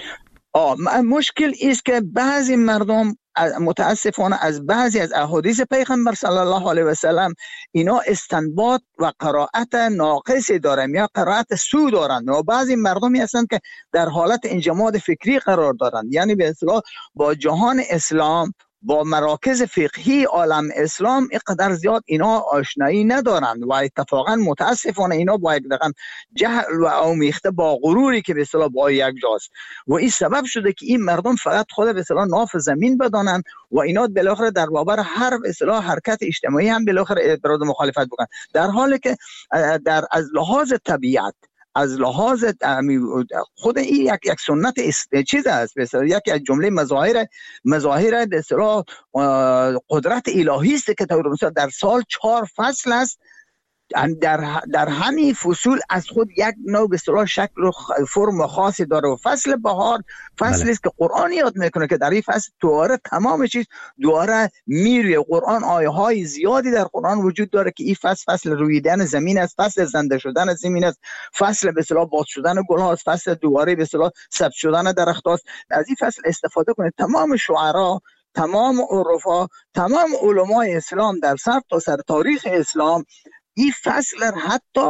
آه مشکل است که بعضی مردم متاسفانه از بعضی از احادیث پیغمبر صلی الله علیه و سلم اینا استنباط و قرائت ناقصی دارن یا قرائت سو دارن و بعضی مردمی هستند که در حالت انجماد فکری قرار دارن، یعنی به اصطلاح با جهان اسلام با مراکز فقهی عالم اسلام اینقدر زیاد اینا آشنایی ندارند و اتفاقا متاسفانه اینا با یک رقم جهل و آمیخته با غروری که به اصطلاح با یک جاست و این سبب شده که این مردم فقط خود به اصطلاح ناف زمین بدانند و اینا بالاخره در برابر هر به اصطلاح حرکت اجتماعی هم بالاخره اعتراض مخالفت بکنن، در حالی که در از لحاظ طبیعت از لحاظ خود این یک یک سنت چیز است، مثلا یک از جمله مظاهر مظاهر به اصطلاح قدرت الهی است که طور مثلا در سال چهار فصل است، در در همین فصول از خود یک نوع به اصطلاح شکل و فرم خاصی داره و فصل بهار فصلی است که قرآن یاد میکنه که در این فصل دوباره تمام چیز دوباره میره. قرآن آیه های زیادی در قرآن وجود داره که این فصل فصل رویدن زمین است، فصل زنده شدن زمین است، فصل به اصطلاح باز شدن گل هاست، فصل دوباره به اصطلاح سبز شدن درخت هاست. از این فصل استفاده کنه. تمام شعرا، تمام عرفا، تمام علمای اسلام در سر تا سر تاریخ اسلام این فصل حتی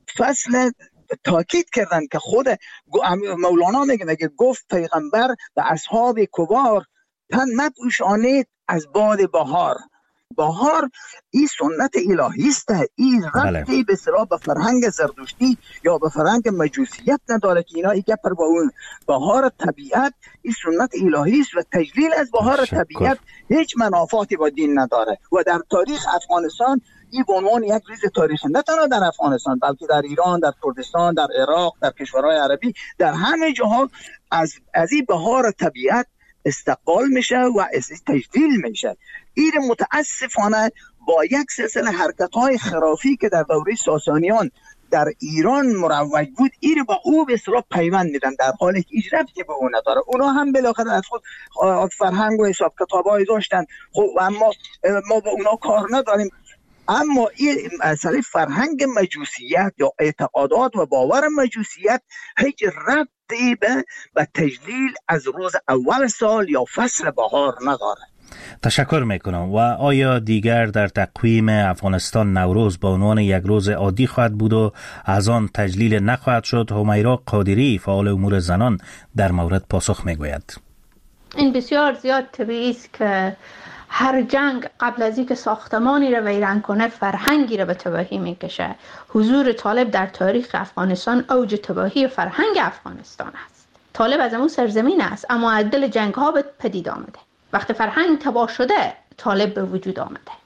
فصل تاکید کردن که خود مولانا میگه میگه گفت پیغمبر به اصحاب کبار تن مپوشانید از باد بهار. بهار این سنت الهی است، این ربطی به اصطلاح به فرهنگ زردشتی یا به فرهنگ مجوسیت نداره که اینا یک پر با اون بهار طبیعت این سنت الهی است و تجلیل از بهار طبیعت هیچ منافاتی با دین نداره و در تاریخ افغانستان این به عنوان یک ریز تاریخی نه تنها در افغانستان بلکه در ایران، در کردستان، در عراق، در کشورهای عربی، در همه جاها از از این بهار طبیعت استقبال میشه و تجلیل میشه. این متاسفانه با یک سلسله حرکت‌های خرافی که در دوره ساسانیان در ایران مروج بود این با او به اصطلاح پیوند میدن در حالی که هیچ ربطی به اون نداره. اونا هم بالاخره از خود فرهنگ و حساب کتابای داشتن، خب اما ما با اونا کار نداریم. اما این مسئله فرهنگ مجوسیت یا اعتقادات و باور مجوسیت هیچ ربطی به به تجلیل از روز اول سال یا فصل بهار نداره. تشکر میکنم. و آیا دیگر در تقویم افغانستان نوروز به عنوان یک روز عادی خواهد بود و از آن تجلیل نخواهد شد؟ همیرا قادری فعال امور زنان در مورد پاسخ میگوید. این بسیار زیاد طبیعی است که هر جنگ قبل از اینکه ساختمانی را ویران کنه فرهنگی را به تباهی میکشه. حضور طالب در تاریخ افغانستان اوج تباهی فرهنگ افغانستان است. طالب از همون سرزمین است اما عدل جنگ ها به پدید آمده. وقتی فرهنگ تباه شده طالب به وجود آمده.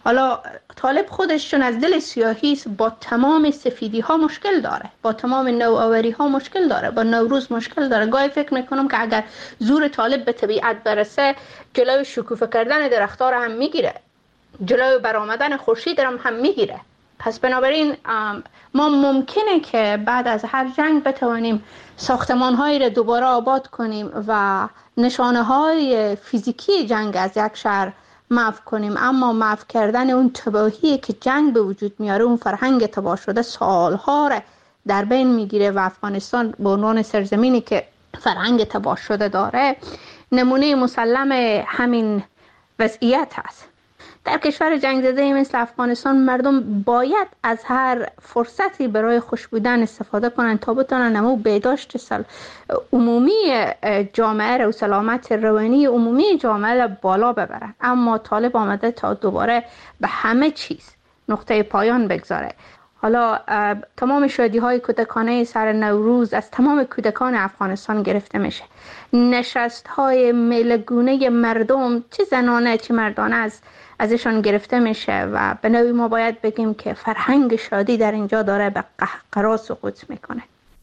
حالا طالب خودش چون از دل سیاهی است، با تمام سفیدی ها مشکل داره، با تمام نوآوری ها مشکل داره، با نوروز مشکل داره. گاهی فکر میکنم که اگر زور طالب به طبیعت برسه، جلوی شکوفه کردن درخت‌ها رو هم میگیره، جلوی برآمدن خورشید هم هم میگیره. پس بنابراین ما ممکنه که بعد از هر جنگ بتوانیم ساختمان‌هایی را دوباره آباد کنیم و نشانه‌های فیزیکی جنگ از یک شهر محو کنیم، اما محو کردن اون تباهی که جنگ به وجود میاره، اون فرهنگ تباه شده سالها را در بین میگیره و افغانستان به عنوان سرزمینی که فرهنگ تباه شده داره نمونه مسلم همین وضعیت هست. در کشور جنگ زده مثل افغانستان مردم باید از هر فرصتی برای خوش بودن استفاده کنند تا بتونن نمو بهداشت سل... عمومی جامعه رو، سلامت روانی عمومی جامعه رو بالا ببرن. اما طالب آمده تا دوباره به همه چیز نقطه پایان بگذاره. حالا تمام شادی های کودکانه سر نوروز از تمام کودکان افغانستان گرفته میشه. نشست های میلگونه مردم، چه زنانه چه مردانه، از ازشان گرفته میشه و به نوعی ما باید بگیم که فرهنگ شادی در اینجا داره به قهقرا سقوط میکنه.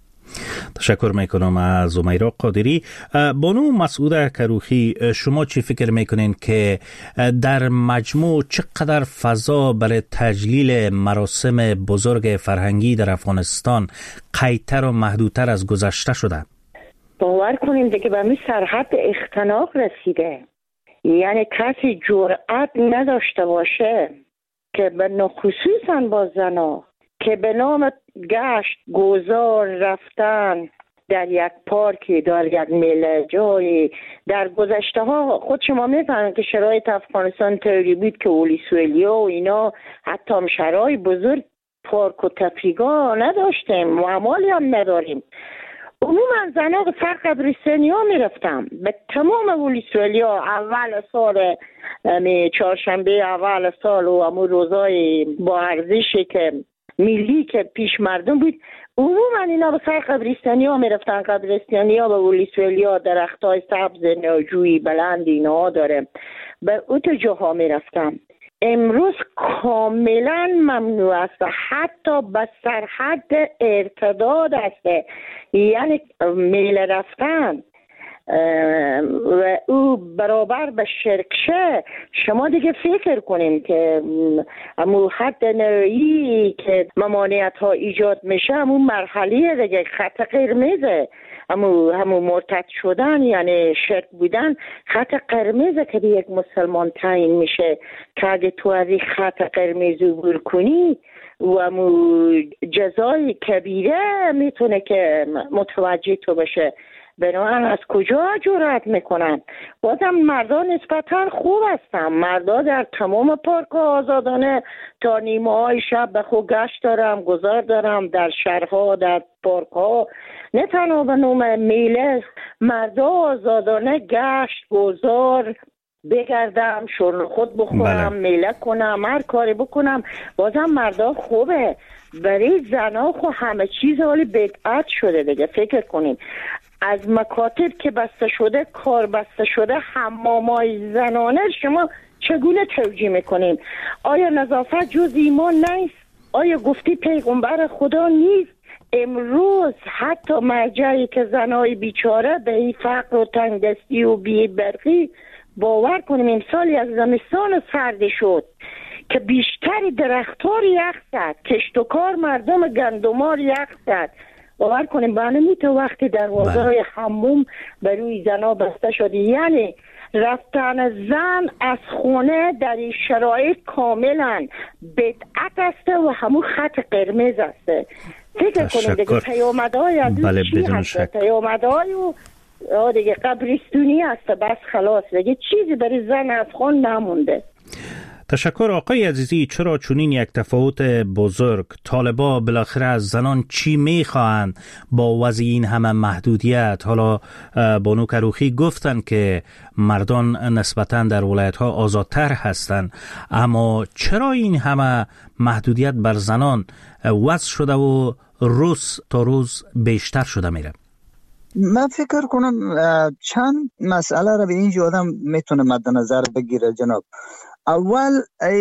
تشکر میکنم از امیرا قادری. بانو مسعود کروخی، شما چی فکر میکنین که در مجموع چقدر فضا برای تجلیل مراسم بزرگ فرهنگی در افغانستان قیدتر و محدودتر از گذشته شده؟ باور کنیم دیگه به می سرحد اختناق رسیده، یعنی کسی جرأت نداشته باشه که به خصوصا با زنا که به نام گشت گذار رفتن در یک پارکی، در یک میله جایی، در گذشته ها خود شما میفهمید که شرایط افغانستان طوری بود که اولیسوالیا و اینا حتی هم شرای بزرگ پارک و تفریگاه نداشتیم، معمالی هم نداریم. عموما زنها به سر قبرستانی ها می رفتم، به تمام اولیسوالیا اول سال چهارشنبه اول سال و امو روزای با ارزشی که ملی که پیش مردم بود، عموما اینا به سر قبرستانی ها می رفتن. قبرستانی ها به اولیسوالیا درخت های سبز ناجوی بلند اینا داره، به اوت جاها می رفتم. امروز کاملا ممنوع است، حتی به سرحد ارتداد است، یعنی میل رفتن و او برابر به شرکشه. شما دیگه فکر کنیم که امو حد نوعی که ممانعت ها ایجاد میشه، امو مرحله دیگه خط قرمزه، همو همو مرتد شدن یعنی شرک بودن خط قرمزه که به یک مسلمان تعیین میشه که اگه تو از این خط قرمز عبور کنی و همو جزای کبیره میتونه که متوجه تو بشه. بنابراین از کجا جرأت میکنن؟ بازم مردان نسبتا خوب هستن، مردا در تمام پارک ها آزادانه تا نیمه های شب به خود گشت دارم، گذار دارم در شهرها، در پارک ها، نه تنها به نوم میله، مردا آزادانه گشت گذار بگردم، شرل خود بخورم، بله. میله کنم، هر کاری بکنم. بازم مردا خوبه. برای زنا خو همه چیز حالی بدعت شده دیگه. فکر کنیم از مکاتب که بسته شده، کار بسته شده، حمامای زنانه شما چگونه توجیه میکنیم؟ آیا نظافت جز ایمان نیست؟ آیا گفتی پیغمبر خدا نیست؟ امروز حتی مرجعی که زنای بیچاره به این فقر و تنگدستی و بی برقی، باور کنیم امسالی از زمستان سرد شد که بیشتری درختار یخ زد، کشت و کار مردم گندمار یخ زد. باور کنیم بانه میتو وقتی دروازه های حموم بر روی زنا بسته شد، یعنی رفتن زن از خونه در این شرایط کاملا بدعت است و همون خط قرمز است. فکر کنیم دیگه پیامدهای از بله چی هست؟ پیامدهای و دیگه قبرستونی هست. بس خلاص دیگه چیزی برای زن افغان نمونده. تشکر آقای عزیزی. چرا چنین یک تفاوت بزرگ؟ طالبا بالاخره از زنان چی میخواهند با وضع این همه محدودیت؟ حالا بانو کروخی گفتن که مردان نسبتاً در ولایت ها آزادتر هستند، اما چرا این همه محدودیت بر زنان وضع شده و روز تا روز بیشتر شده میره؟ من فکر کنم چند مسئله را به اینجا آدم میتونه مد نظر بگیره جناب. اول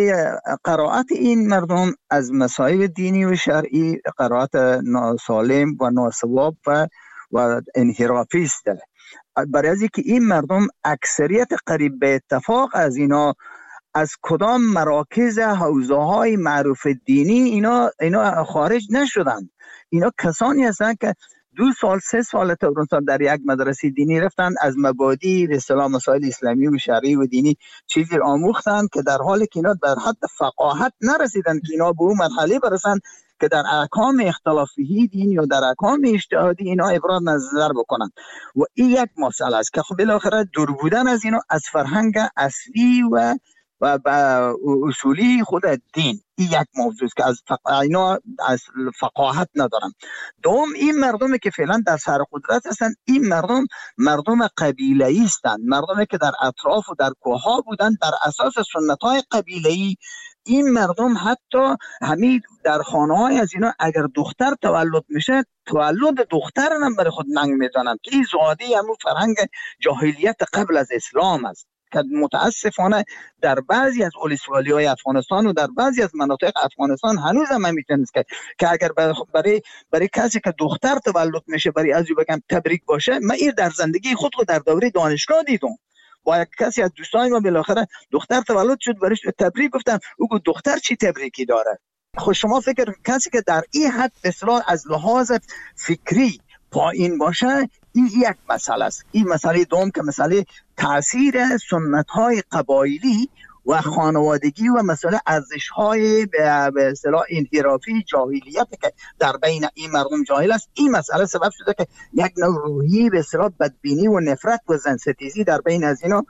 قرائت این مردم از مصائب دینی و شرعی قرائت ناسالم و ناسواب و و انحرافی است. برای از اینکه این مردم اکثریت قریب به اتفاق از اینا از کدام مراکز حوزه های معروف دینی اینا اینا خارج نشدن. اینا کسانی هستند که دو سال سه سال تورنتان در یک مدرسه دینی رفتن، از مبادی به اصطلاح مسائل اسلامی و شرعی و دینی چیزی را آموختن که در حالی که اینا در حد فقاهت نرسیدن که اینا به اون مرحله برسن که در احکام اختلافی دین یا در احکام اجتهادی اینا ابراز نظر بکنن. و این یک مسئله است که خب بالاخره دور بودن از اینا از فرهنگ اصلی و و اصولی خود دین، این یک موضوع است که از فق... اینا از فقاهت ندارن. دوم، این مردمی که فعلا در سر قدرت هستن، این مردم مردم قبیله‌ای هستند، مردمی که در اطراف و در کوه‌ها بودن بر اساس سنت‌های قبیله‌ای. این مردم حتی همین در خانه‌های از اینا اگر دختر تولد میشه تولد دختر هم برای خود ننگ میدانند که این زاده همون فرهنگ جاهلیت قبل از اسلام است که متاسفانه در بعضی از ولسوالی‌های افغانستان و در بعضی از مناطق افغانستان هنوز هم میتونه که که اگر برای برای کسی که دختر تولد میشه برای از بگم تبریک باشه. من این در زندگی خود رو در دوره دانشگاه دیدم. با یک کسی از دوستان ما بالاخره دختر تولد شد برایش تبریک گفتم، او گفت دختر چی تبریکی داره؟ خب شما فکر کسی که در این حد اصلا از لحاظ فکری پایین باشه، این یک مسئله است. این مسئله دوم که مسئله تاثیر سنت‌های قبایلی و خانوادگی و مسئله ارزش‌های به اصطلاح انحرافی جاهلیت که در بین این مردم جاهل است، این مسئله سبب شده که یک نوع روحی به اصطلاح بدبینی و نفرت و زنستیزی در بین از اینا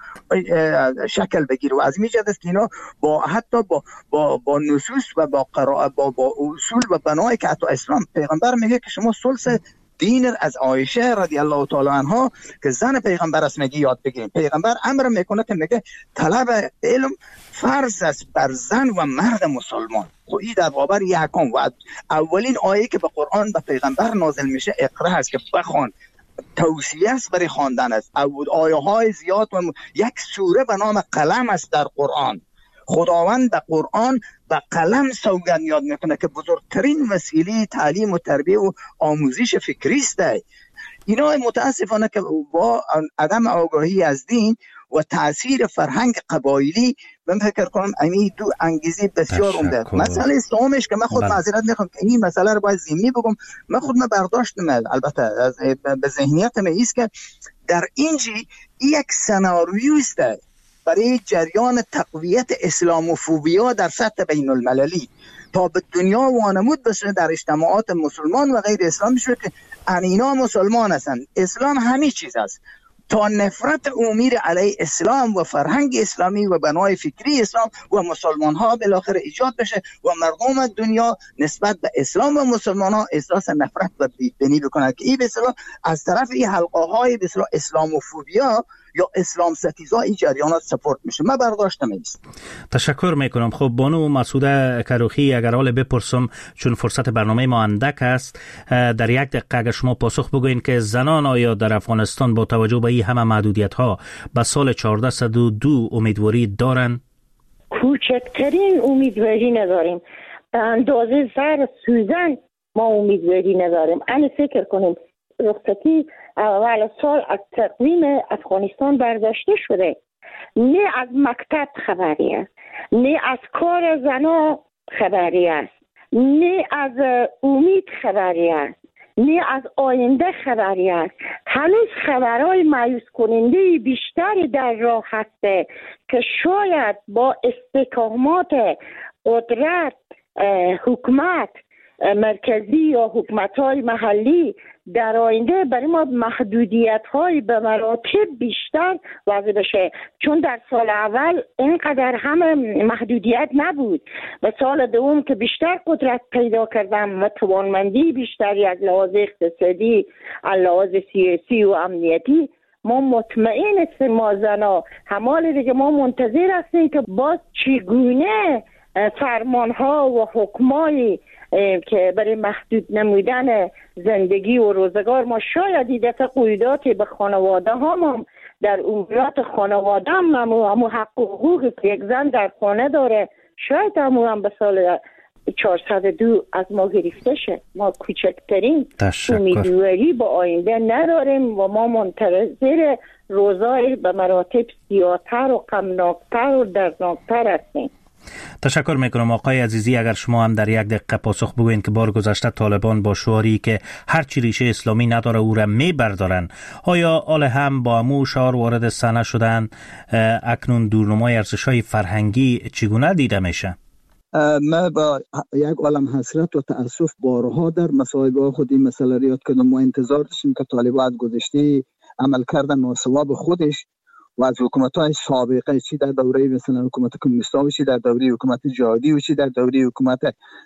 شکل بگیره. و از این جهت است که اینا با حتی با با با نصوص و با قرائت با, با اصول و بنای که حتی اسلام پیغمبر میگه که شما ثلث دین از عایشه رضی الله تعالی عنها که زن پیغمبر است میگه یاد بگیریم. پیغمبر امر میکنه که میگه طلب علم فرض است بر زن و مرد مسلمان. خب این در بابر یک حکم و اولین آیه که به قرآن به پیغمبر نازل میشه اقرا است که بخوان، توصیه است برای خواندن است. آیه های زیاد و یک سوره به نام قلم است در قرآن. خداوند در قرآن به قلم سوگند یاد میکنه که بزرگترین وسیله تعلیم و تربیه و آموزش فکری است. اینا متاسفانه که با عدم آگاهی از دین و تاثیر فرهنگ قبایلی من فکر کنم این دو انگیزه بسیار عمده. مسئله سومش که من خود معذرت میخوام که این مسئله رو باید ضمنی بگم، من خود من برداشتم البته به ذهنیتم است که در اینجی یک سناریو است برای جریان تقویت اسلاموفوبیا در سطح بین المللی تا به دنیا وانمود بشه در اجتماعات مسلمان و غیر اسلامی شده که اینا مسلمان هستند، اسلام همه چیز است، تا نفرت عمومی علیه اسلام و فرهنگ اسلامی و بنای فکری اسلام و مسلمان ها بالاخره ایجاد بشه و مردم دنیا نسبت به اسلام و مسلمان ها احساس نفرت و بی‌دینی بکنند که این به اصطلاح از طرف این حلقه های به اصطلاح اسلاموفوبیا یا اسلام ستیزا این جریانات سپورت میشه. من برداشتم است. تشکر میکنم. خب بانو مسعوده کروخی، اگر حال بپرسم چون فرصت برنامه ما اندک است، در یک دقیقه اگر شما پاسخ بگوین که زنان آیا در افغانستان با توجه به این همه محدودیت ها به سال چهارده صد و دو امیدواری دارن؟ کوچکترین امیدواری نداریم. به اندازه زر سوزن ما امیدواری نداریم. انا فکر کنیم رخصتی اول سال از تقویم افغانستان برداشته شده. نه از مکتب خبری است، نه از کار زنا خبری است، نه از امید خبری است، نه از آینده خبری است. هنوز خبرهای مایوس کننده بیشتری در راه هسته که شاید با استحکامات قدرت حکومت مرکزی یا حکومت‌های محلی در آینده برای ما محدودیت‌های به مراتب بیشتر واضح بشه، چون در سال اول اینقدر هم محدودیت نبود و سال دوم که بیشتر قدرت پیدا کردم و توانمندی بیشتری از لحاظ اقتصادی، از لحاظ سیاسی و امنیتی، ما مطمئن هستیم ما زنا همال دیگه ما منتظر هستیم که باز چگونه فرمان‌ها و حکمای که برای محدود نمودن زندگی و روزگار ما شاید این دفعه قیوداتی به خانواده ها ما در امورات خانواده هم همو حق و حقوقی که یک زن در خانه داره شاید همو هم به سال چهارصد و دو از ما گرفته شه. ما کوچکترین امیدواری با آینده نداریم و ما منتظر روزای به مراتب سیاه‌تر و غمناک‌تر و دردناک‌تر هستیم. تشکر میکنم آقای عزیزی. اگر شما هم در یک دقیقه پاسخ بگوین که بار گذشته طالبان با شعاری که هرچی ریشه اسلامی نداره او را میبردارن، آیا آل هم با امو شعار وارد صحنه شدن؟ اکنون دورنمای ارزش‌های فرهنگی چگونه دیده میشه؟ ما با یک عالم حسرت و تأسف بارها در مصاحبه خود این مسئله را یاد کردم. ما انتظار داشتیم که طالبان از گذشته عمل کردن ناسواب خودش و از حکومت‌های سابقه، چی در دوره مثلا حکومت کمونیستا و چی در دوره حکومت جهادی و چی در دوره حکومت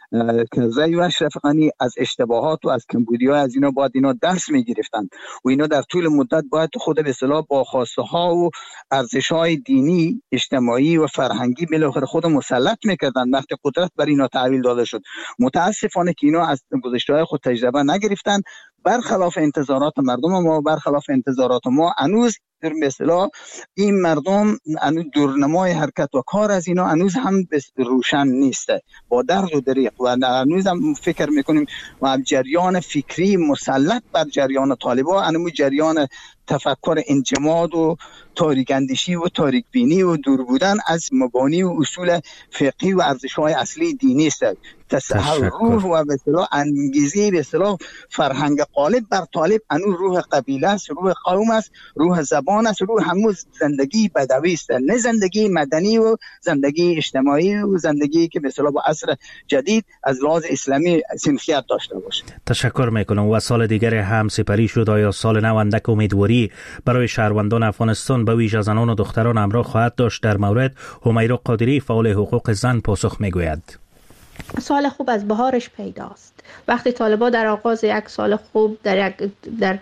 کرزی و اشرف غنی، از اشتباهات و از کمبودی‌ها از اینا باید اینا درس می‌گرفتند و اینا در طول مدت باید خود به اصطلاح با خواسته و ارزش‌های دینی، اجتماعی و فرهنگی بالاخره خود مسلط می‌کردند. وقتی قدرت بر اینا تحویل داده شد، متاسفانه که اینا از گذشته‌های خود تجربه نگرفتند. برخلاف انتظارات مردم ما، برخلاف انتظارات ما هنوز در اصطلاح این مردم هنوز دورنمای حرکت و کار از اینا هنوز هم روشن نیسته با درد و دریغ و هنوز هم فکر میکنیم و جریان فکری مسلط بر جریان طالبان، هنوز جریان تفکر انجماد و تاریک اندیشی و تاریک بینی و دور بودن از مبانی و اصول فقهی و ارزش‌های اصلی دینی است. تصحح روح و به اصطلاح انگیزه به اصطلاح فرهنگ غالب بر طالب انو روح قبیله است، روح قوم است، روح زبان است، روح همون زندگی بدوی است، نه زندگی مدنی و زندگی اجتماعی و زندگی که به اصطلاح با عصر جدید از لحاظ اسلامی سنخیت داشته باشه. تشکر میکنم. و سال دیگر هم سپری شد. آیا سال نو اندک امیدواری برای شهروندان افغانستان به ویژه زنان و دختران همراه خواهد داشت؟ در مورد همیرا قادری فعال حقوق زن پاسخ میگوید. سال خوب از بهارش پیداست. وقتی طالبان در آغاز یک سال خوب در یک در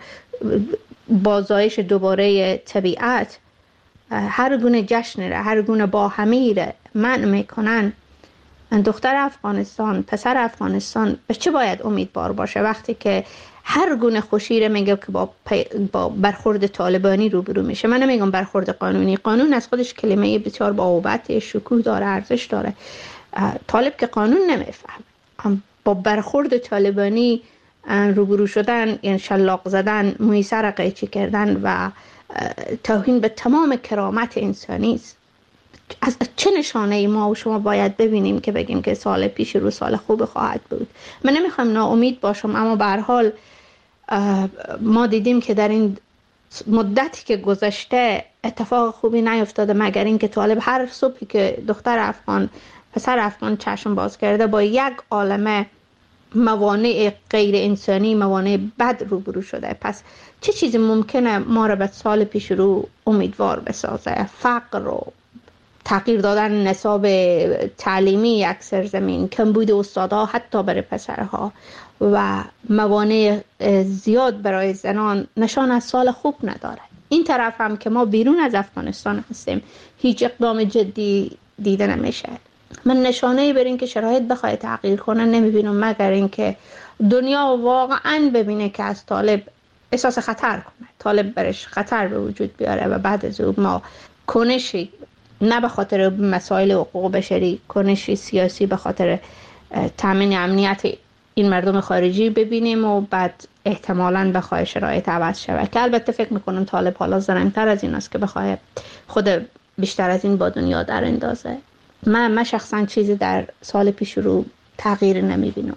بازایش دوباره طبیعت هر گونه جشن را، هر گونه باهمی را منع میکنن، دختر افغانستان، پسر افغانستان به چه باید امیدوار باشه وقتی که هر گونه خوشی را میگه که با, با برخورد طالبانی روبرو میشه؟ من نمیگم برخورد قانونی، قانون از خودش کلمه بسیار بابت شکوه داره، ارزش داره. طالب که قانون نمیفهم، با برخورد طالبانی روبرو شدن، یعنی شلاق زدن، موی سر قیچی کردن و توهین به تمام کرامت انسانی است. از چه نشانه ما و شما باید ببینیم که بگیم که سال پیش رو سال خوب خواهد بود؟ من نمیخوام ناامید باشم، اما به هر حال ما دیدیم که در این مدتی که گذشته اتفاق خوبی نیفتاده مگر اینکه طالب هر صبحی که دختر افغان، پسر افغان چشم باز کرده با یک عالمه موانع غیر انسانی، موانع بد روبرو شده. پس چه چیزی ممکنه ما را به سال پیش رو امیدوار بسازه؟ فقر و تغییر دادن نصاب تعلیمی یک سرزمین، کمبود استادا حتی برای پسرها و موانع زیاد برای زنان نشان از سال خوب نداره. این طرف هم که ما بیرون از افغانستان هستیم هیچ اقدام جدی دیده نمیشه. من نشانه‌ای بر این که شرایط بخواد تغییر کنه نمیبینم مگر اینکه دنیا واقعا ببینه که از طالب احساس خطر کنه، طالب برش خطر به وجود بیاره و بعد از اون ما کنشی، نه به خاطر مسائل حقوق بشری، کنشی سیاسی به خاطر تامین امنیت این مردم خارجی ببینیم و بعد احتمالاً بخواه شرایط عوض شود، که البته فکر میکنم طالب حالا زرنگتر از این است که بخواه خود بیشتر از این با دنیا در اندازه. من من شخصا چیزی در سال پیش رو تغییر نمیبینم.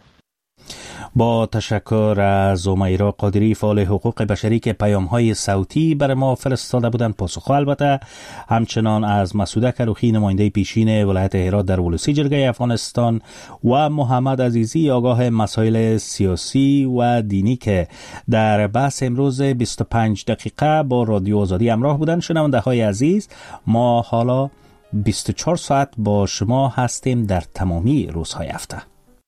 با تشکر از همیرا قادری فعال حقوق بشری که پیام‌های صوتی برای ما فرستاده بودند. پاسخ البته همچنان از مسعود کروخی نماینده پیشین ولایت هرات در ولسی جرگه افغانستان و محمد عزیزی آگاه مسائل سیاسی و دینی که در بحث امروز بیست و پنج دقیقه با رادیو آزادی همراه بودند. شنونده های عزیز، ما حالا بیست و چهار ساعت با شما هستیم در تمامی روزهای هفته.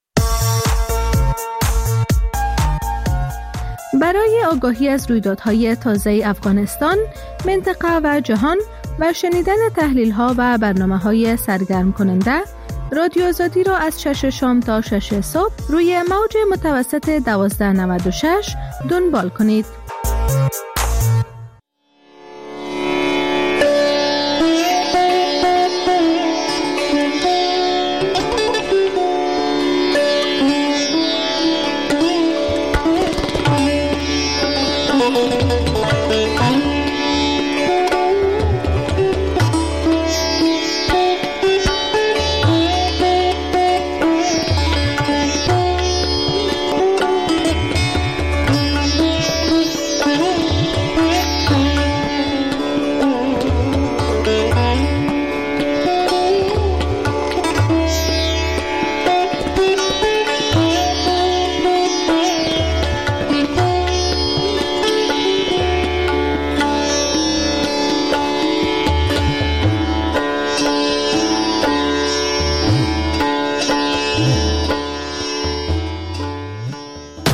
برای آگاهی از رویدادهای تازه افغانستان، منطقه و جهان و شنیدن تحلیل‌ها و برنامه‌های سرگرم کننده، رادیو آزادی را از شش شام تا شش صبح روی موج متوسط دوازده نود و شش دنبال کنید.